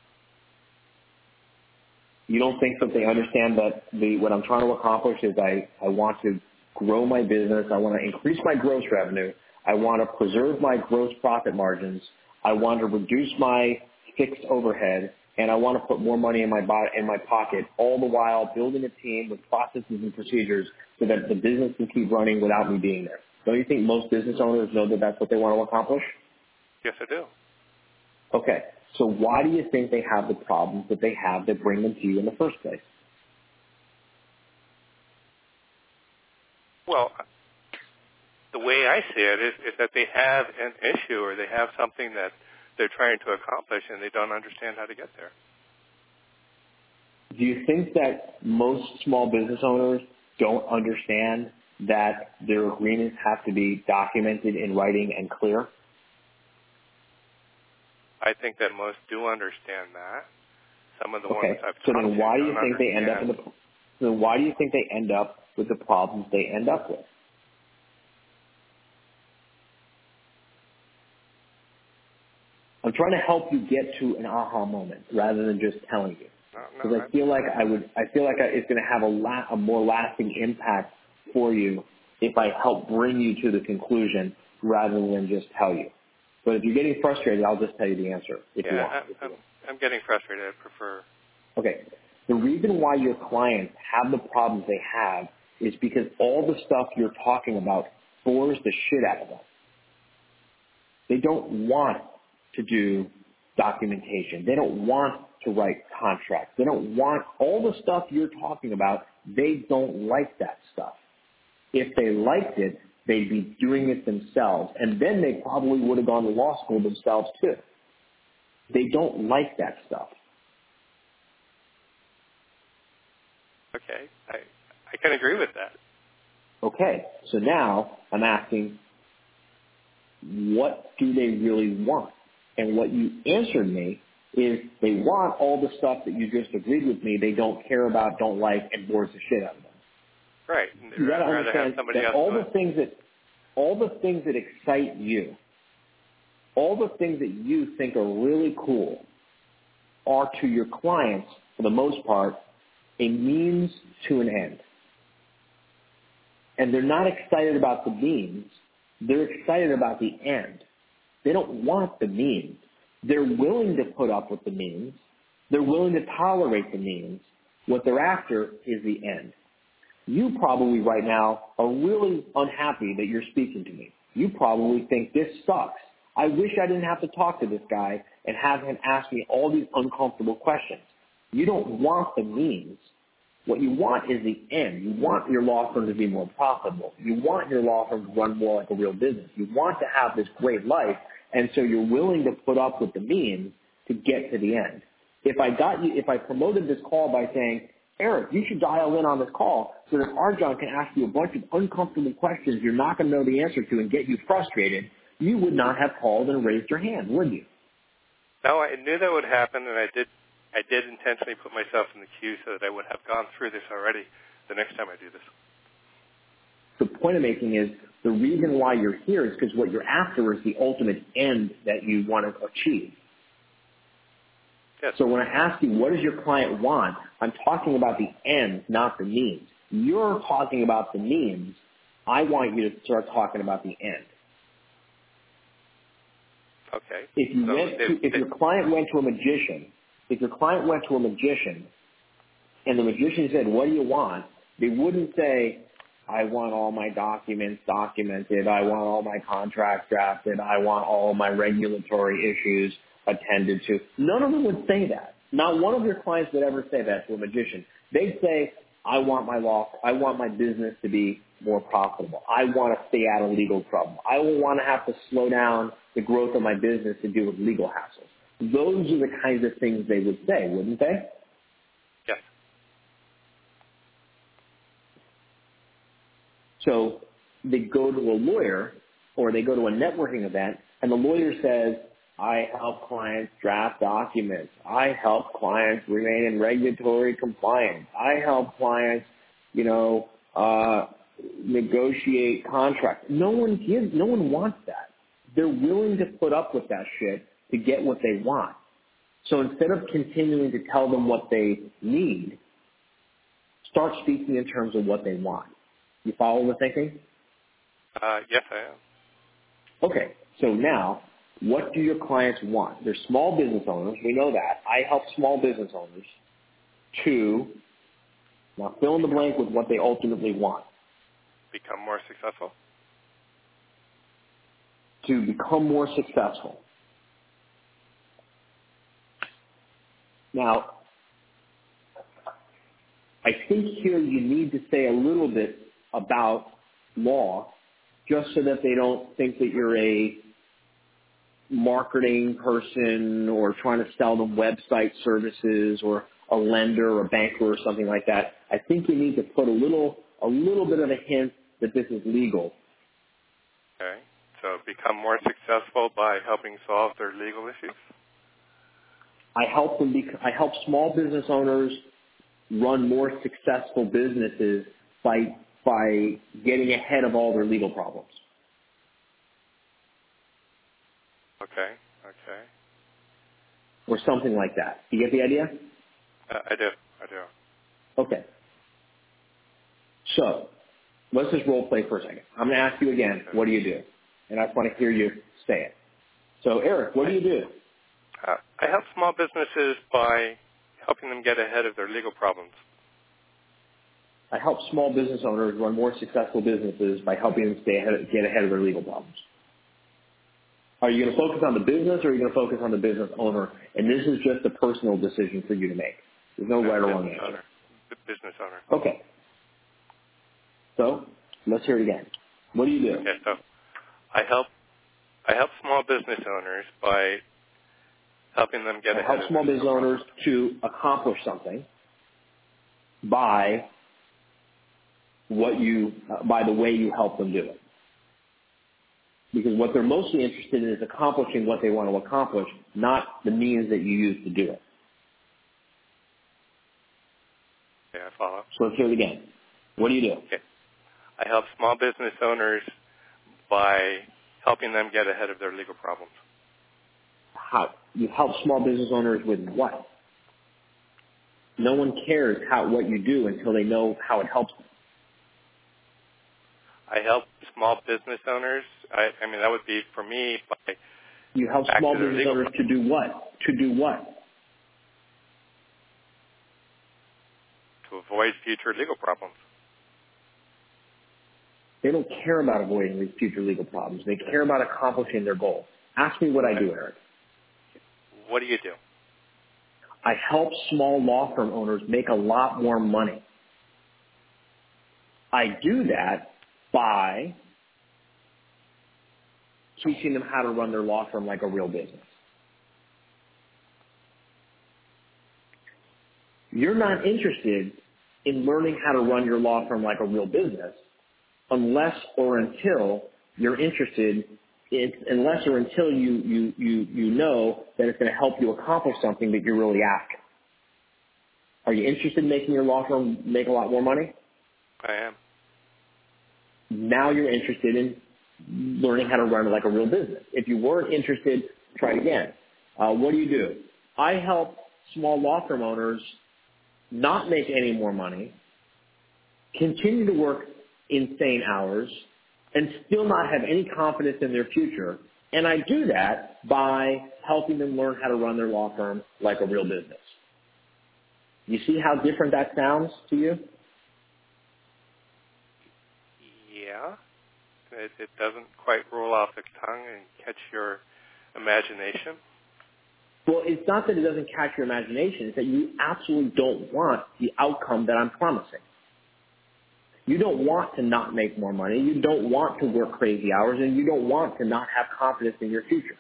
You don't think that they understand that the what I'm trying to accomplish is I, I want to grow my business. I want to increase my gross revenue. I want to preserve my gross profit margins. I want to reduce my fixed overhead, and I want to put more money in my bo- in my pocket, all the while building a team with processes and procedures so that the business can keep running without me being there. Don't you think most business owners know that that's what they want to accomplish? Yes, I do. Okay. So why do you think they have the problems that they have that bring them to you in the first place? Well, the way I see it is, is that they have an issue or they have something that they're trying to accomplish and they don't understand how to get there. do you think that most small business owners don't understand that their agreements have to be documented in writing and clear? I think that most do understand that. Some of the okay. ones I've so talked then to why do you don't think they end up in the so then why do you think they end up with the problems they end up with? I'm trying to help you get to an aha moment rather than just telling you. Because no, no, I feel like I would, I feel like I, it's going to have a, la- a more lasting impact for you if I help bring you to the conclusion rather than just tell you. But if you're getting frustrated, I'll just tell you the answer if yeah, you want. I'm, I'm, I'm getting frustrated. I prefer. Okay. The reason why your clients have the problems they have is because all the stuff you're talking about bores the shit out of them. They don't want to do documentation. They don't want to write contracts. They don't want all the stuff you're talking about. They don't like that stuff. If they liked it, they'd be doing it themselves, and then they probably would have gone to law school themselves too. They don't like that stuff. Okay, I, I can agree with that. Okay, so now I'm asking, what do they really want? And what you answered me is they want all the stuff that you just agreed with me they don't care about, don't like, and bores the shit out of them. Right. You got to rather understand have somebody that else all do the it. things that all the things that excite you, all the things that you think are really cool, are to your clients, for the most part, a means to an end. And they're not excited about the means. They're excited about the end. They don't want the means. They're willing to put up with the means. They're willing to tolerate the means. What they're after is the end. You probably right now are really unhappy that you're speaking to me. You probably think this sucks. I wish I didn't have to talk to this guy and have him ask me all these uncomfortable questions. You don't want the means. What you want is the end. You want your law firm to be more profitable. You want your law firm to run more like a real business. You want to have this great life, and so you're willing to put up with the means to get to the end. If I got you, if I promoted this call by saying, Eric, you should dial in on this call so that Arjan can ask you a bunch of uncomfortable questions you're not going to know the answer to and get you frustrated, you would not have called and raised your hand, would you? No, I knew that would happen, and I did I did intentionally put myself in the queue so that I would have gone through this already the next time I do this. The point I'm making is the reason why you're here is because what you're after is the ultimate end that you want to achieve. Yes. So when I ask you, what does your client want, I'm talking about the end, not the means. You're talking about the means. I want you to start talking about the end. Okay. If you so went they, to, if they, your client went to a magician, if your client went to a magician and the magician said, what do you want? They wouldn't say, I want all my documents documented. I want all my contracts drafted. I want all my regulatory issues attended to. None of them would say that. Not one of your clients would ever say that to a magician. They'd say, I want my law, I want my business to be more profitable. I want to stay out of legal trouble. I will want to have to slow down the growth of my business to deal with legal hassles. Those are the kinds of things they would say, wouldn't they? yes. So they go to a lawyer or they go to a networking event and the lawyer says, I help clients draft documents. I help clients remain in regulatory compliance. I help clients, you know, uh, negotiate contracts. No one gives, no one wants that. They're willing to put up with that shit to get what they want. So instead of continuing to tell them what they need, start speaking in terms of what they want. You follow the thinking? Uh, yes, I am. Okay, so now, what do your clients want? They're small business owners. We know that. I help small business owners to, now fill in the blank with what they ultimately want. Become more successful? To become more successful. Now, I think here you need to say a little bit about law just so that they don't think that you're a marketing person or trying to sell them website services or a lender or a banker or something like that, I think you need to put a little, a little bit of a hint that this is legal. Okay. So become more successful by helping solve their legal issues? I help them. Bec- I help small business owners run more successful businesses by by getting ahead of all their legal problems. Okay. Okay. Or something like that. Do you get the idea? Uh, I do. I do. Okay. So let's just role play for a second. I'm going to ask you again, Okay. what do you do? And I just want to hear you say it. So Eric, what do you do? Uh, I help small businesses by helping them get ahead of their legal problems. I help small business owners run more successful businesses by helping them stay ahead, get ahead of their legal problems. Are you going to focus on the business or are you going to focus on the business owner? And this is just a personal decision for you to make. There's no right or wrong Business answer. owner. The business owner. Okay. So let's hear it again. What do you do? Okay, so I help I help small business owners by helping them get I ahead help of small their business legal owners problems. to accomplish something by what you, uh, by the way you help them do it. Because what they're mostly interested in is accomplishing what they want to accomplish, not the means that you use to do it. Okay, I follow. So let's hear it again. What do you do? Okay. I help small business owners by helping them get ahead of their legal problems. How? You help small business owners with what? No one cares how what you do until they know how it helps them. I help small business owners. I, I mean, that would be for me by You help back small to their business legal owners to do what? To do what? to avoid future legal problems. They don't care about avoiding these future legal problems. They care about accomplishing their goal. Ask me what I do, Eric. What do you do? I help small law firm owners make a lot more money. I do that by teaching them how to run their law firm like a real business. You're not interested in learning how to run your law firm like a real business unless or until you're interested in, unless or until you, you, you, you know that it's going to help you accomplish something that you're really after. Are you interested in making your law firm make a lot more money? I am. Now you're interested in learning how to run it like a real business. If you weren't interested, try it again. Uh, what do you do? I help small law firm owners not make any more money, continue to work insane hours, and still not have any confidence in their future. And I do that by helping them learn how to run their law firm like a real business. You see how different that sounds to you? Yeah. It, it doesn't quite roll off the tongue and catch your imagination. Well, it's not that it doesn't catch your imagination. It's that you absolutely don't want the outcome that I'm promising. You don't want to not make more money. You don't want to work crazy hours, and you don't want to not have confidence in your future.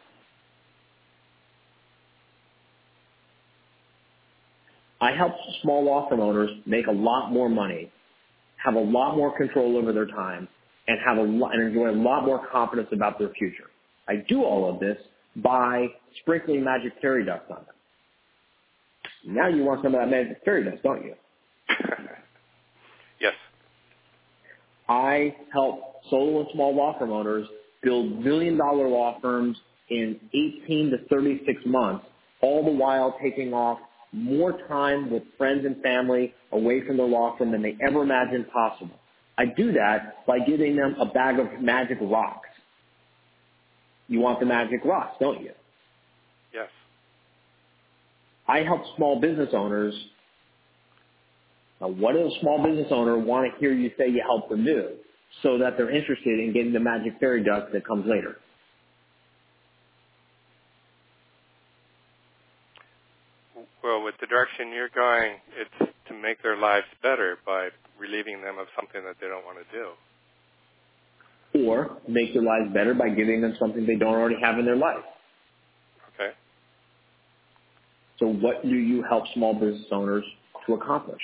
I help small law firm owners make a lot more money, have a lot more control over their time, and have a lot, and enjoy a lot more confidence about their future. I do all of this by sprinkling magic fairy dust on them. Now you want some of that magic fairy dust, don't you? Yes. I help solo and small law firm owners build million-dollar law firms in eighteen to thirty-six months, all the while taking off more time with friends and family away from their law firm than they ever imagined possible. I do that by giving them a bag of magic rocks. You want the magic rocks, don't you? Yes. I help small business owners. Now, what does a small business owner want to hear you say you help them do so that they're interested in getting the magic fairy dust that comes later? Well, with the direction you're going, it's to make their lives better by relieving them of something that they don't want to do. Or make their lives better by giving them something they don't already have in their life. Okay. So what do you help small business owners to accomplish?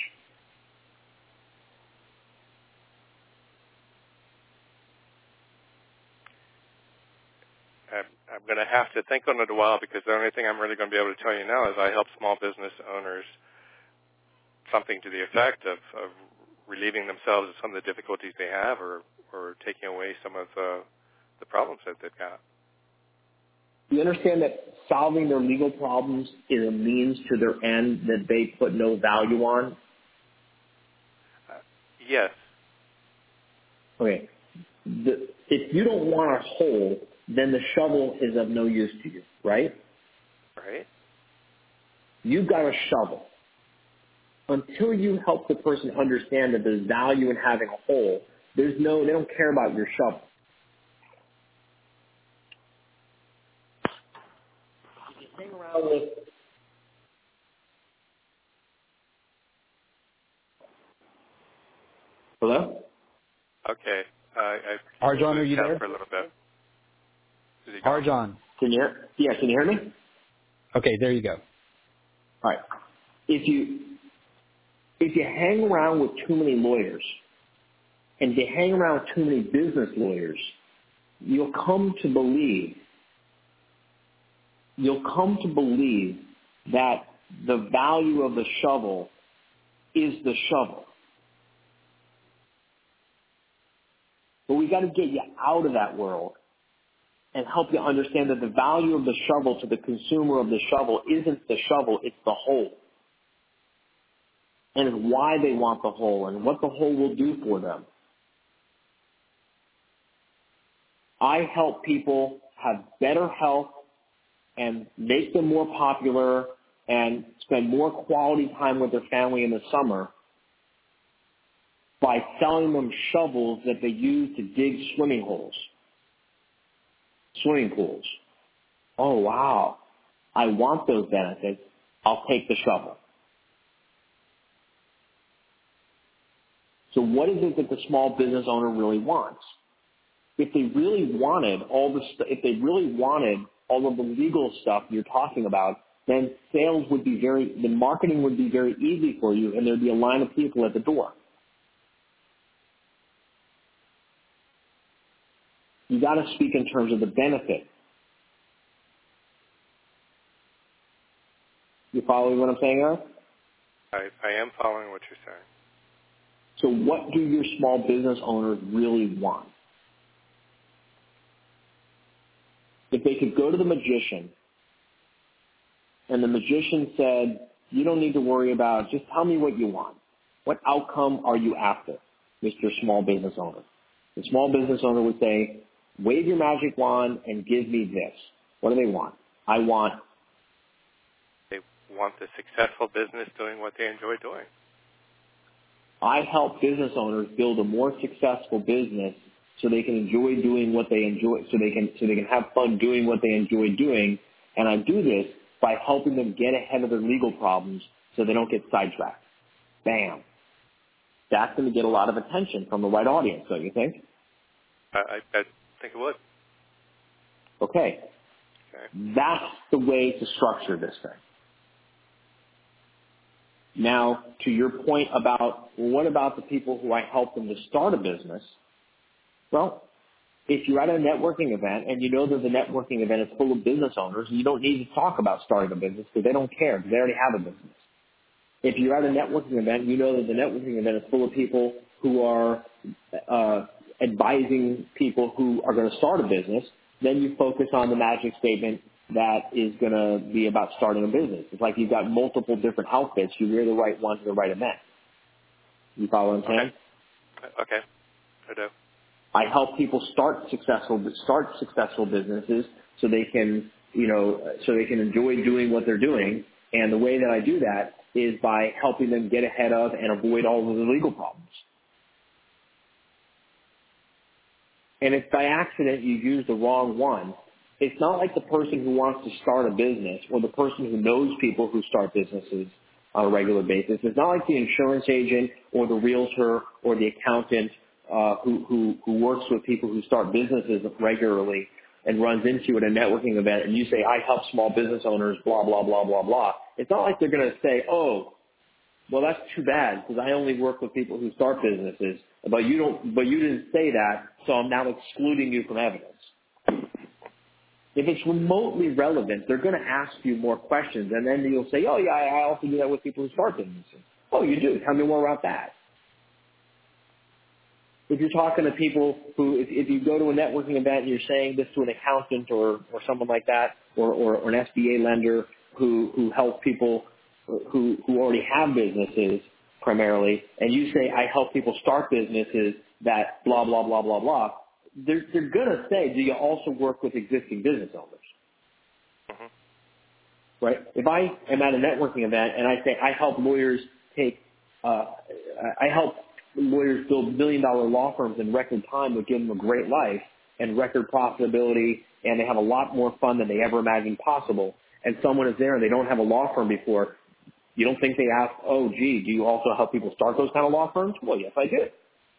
I'm going to have to think on it a while because the only thing I'm really going to be able to tell you now is I help small business owners something to the effect of, of relieving themselves of some of the difficulties they have or, or taking away some of the, the problems that they've got. You understand that solving their legal problems is a means to their end that they put no value on? Uh, yes. Okay. The, if you don't want a hole, then the shovel is of no use to you, right? Right. You've got a shovel. Until you help the person understand that there's value in having a hole, there's no, they don't care about your shovel. You hang around with Hello? Okay. Uh, I Arjan, are you there? For a little bit. Arjan. Can you hear? Yeah, can you hear me? Okay, there you go. All right. If you if you hang around with too many lawyers, and if you hang around with too many business lawyers, you'll come to believe you'll come to believe that the value of the shovel is the shovel. But we got to get you out of that world and help you understand that the value of the shovel to the consumer of the shovel isn't the shovel, it's the hole. And it's why they want the hole and what the hole will do for them. I help people have better health and make them more popular and spend more quality time with their family in the summer by selling them shovels that they use to dig swimming holes. Swimming pools. Oh, wow. I want those benefits. I'll take the shovel. So what is it that the small business owner really wants? If they really wanted all the st- if they really wanted all of the legal stuff you're talking about, then sales would be very, the marketing would be very easy for you, and there'd be a line of people at the door. You got to speak in terms of the benefit. You following what I'm saying, Eric? I, I am following what you're saying. So what do your small business owners really want? If they could go to the magician and the magician said, you don't need to worry about, just tell me what you want. What outcome are you after, Mister Small Business Owner? The small business owner would say, wave your magic wand and give me this. What do they want? I want. They want the successful business doing what they enjoy doing. I help business owners build a more successful business so they can enjoy doing what they enjoy, so they can so they can have fun doing what they enjoy doing. And I do this by helping them get ahead of their legal problems so they don't get sidetracked. Bam. That's going to get a lot of attention from the right audience, don't you think? I, I, I think it would. Okay. okay. That's the way to structure this thing. Now, to your point about, well, what about the people who I help them to start a business? Well, if you're at a networking event and you know that the networking event is full of business owners, you don't need to talk about starting a business because they don't care because they already have a business. If you're at a networking event, you know that the networking event is full of people who are uh, advising people who are going to start a business. Then you focus on the magic statement that is going to be about starting a business. It's like you've got multiple different outfits. You wear the right one to the right event. You follow what I'm saying? Okay. okay. I do. I help people start successful start successful businesses so they can, you know, so they can enjoy doing what they're doing. And the way that I do that is by helping them get ahead of and avoid all of the legal problems. And if by accident you use the wrong one, it's not like the person who wants to start a business or the person who knows people who start businesses on a regular basis. It's not like the insurance agent or the realtor or the accountant uh, who, who, who works with people who start businesses regularly. and runs into you at a networking event and you say, I help small business owners, blah, blah, blah, blah, blah, it's not like they're going to say, oh, well, that's too bad because I only work with people who start businesses, but you don't, but you didn't say that, so I'm now excluding you from evidence. If it's remotely relevant, they're going to ask you more questions, and then you'll say, oh, yeah, I also do that with people who start businesses. Oh, you do? Tell me more about that. If you're talking to people who, if, if you go to a networking event and you're saying this to an accountant or, or someone like that, or, or, or an S B A lender who, who help people who, who already have businesses primarily, and you say, I help people start businesses that blah, blah, blah, blah, blah, they're, they're going to say, do you also work with existing business owners? Mm-hmm. Right? If I am at a networking event and I say, I help lawyers take, uh, I help lawyers build million-dollar law firms in record time would give them a great life and record profitability, and they have a lot more fun than they ever imagined possible, and someone is there and they don't have a law firm before, you don't think they ask, oh, gee, do you also help people start those kind of law firms? Well, yes, I do.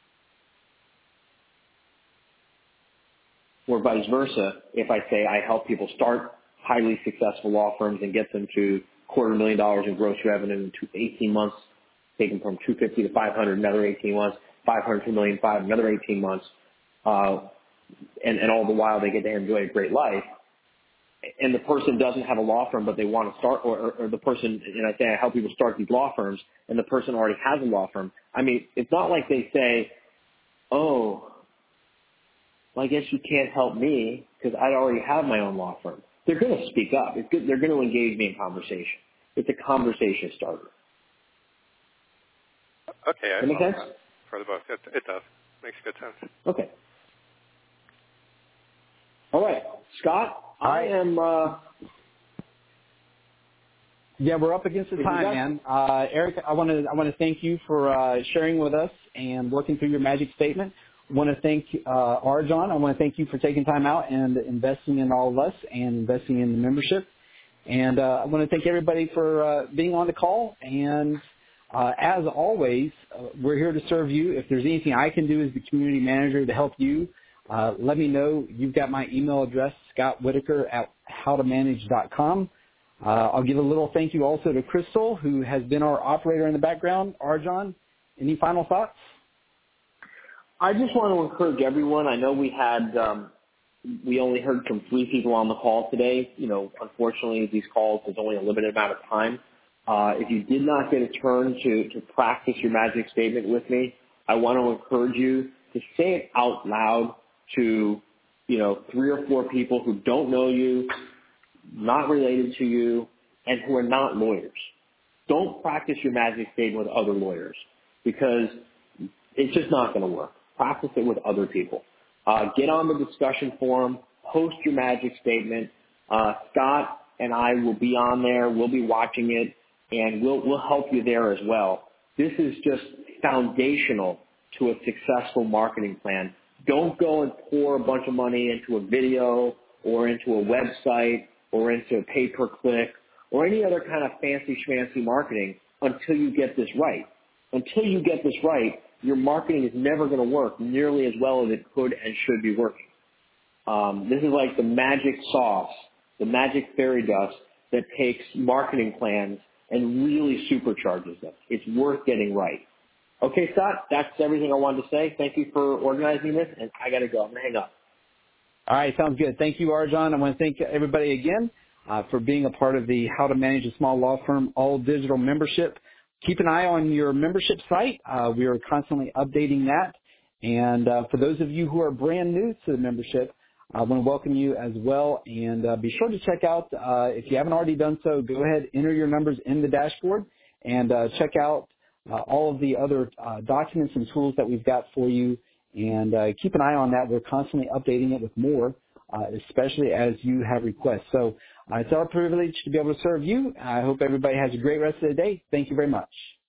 Or vice versa, if I say I help people start highly successful law firms and get them to quarter million dollars in gross revenue in two, eighteen months, take them from two hundred fifty to five hundred, another eighteen months, five hundred to a million five, another eighteen months, uh, and, and all the while they get to enjoy a great life. And the person doesn't have a law firm, but they want to start, or, or, or the person, and I say I help people start these law firms, and the person already has a law firm. I mean, it's not like they say, oh, well, I guess you can't help me because I already have my own law firm. They're going to speak up. It's good. They're going to engage me in conversation. It's a conversation starter. Okay. Does that make sense? For the book, it, it does. Makes good sense. Okay. All right. Scott, I am... Uh, yeah, we're up against the time, man. Uh, Eric, I want to I want to thank you for uh, sharing with us and working through your magic statement. I want to thank uh, Arjan. I want to thank you for taking time out and investing in all of us and investing in the membership. And uh, I want to thank everybody for uh, being on the call. And uh, as always, uh, we're here to serve you. If there's anything I can do as the community manager to help you, uh, let me know. You've got my email address, Scott Whitaker at how to manage dot com. Uh, I'll give a little thank you also to Crystal, who has been our operator in the background. Arjan, any final thoughts? I just want to encourage everyone. I know we had, um, we only heard from three people on the call today. You know, unfortunately, these calls, there's only a limited amount of time. Uh, if you did not get a turn to, to practice your magic statement with me, I want to encourage you to say it out loud to, you know, three or four people who don't know you, not related to you, and who are not lawyers. Don't practice your magic statement with other lawyers because it's just not going to work. Practice it with other people. Uh, get on the discussion forum, post your magic statement. Uh, Scott and I will be on there. We'll be watching it, and we'll, we'll help you there as well. This is just foundational to a successful marketing plan. Don't go and pour a bunch of money into a video or into a website or into a pay-per-click or any other kind of fancy schmancy marketing until you get this right. Until you get this right, your marketing is never going to work nearly as well as it could and should be working. Um, this is like the magic sauce, the magic fairy dust that takes marketing plans and really supercharges them. It's worth getting right. Okay, Scott, that's everything I wanted to say. Thank you for organizing this, and I got to go. I'm going to hang up. All right, sounds good. Thank you, Arjan. I want to thank everybody again uh, for being a part of the How to Manage a Small Law Firm All Digital Membership. Keep an eye on your membership site. Uh, we are constantly updating that. And uh, for those of you who are brand new to the membership, I want to welcome you as well. And uh, be sure to check out, uh, if you haven't already done so, go ahead, enter your numbers in the dashboard, and uh, check out uh, all of the other uh, documents and tools that we've got for you. And uh, keep an eye on that. We're constantly updating it with more, uh, especially as you have requests. So uh, it's our privilege to be able to serve you. I hope everybody has a great rest of the day. Thank you very much.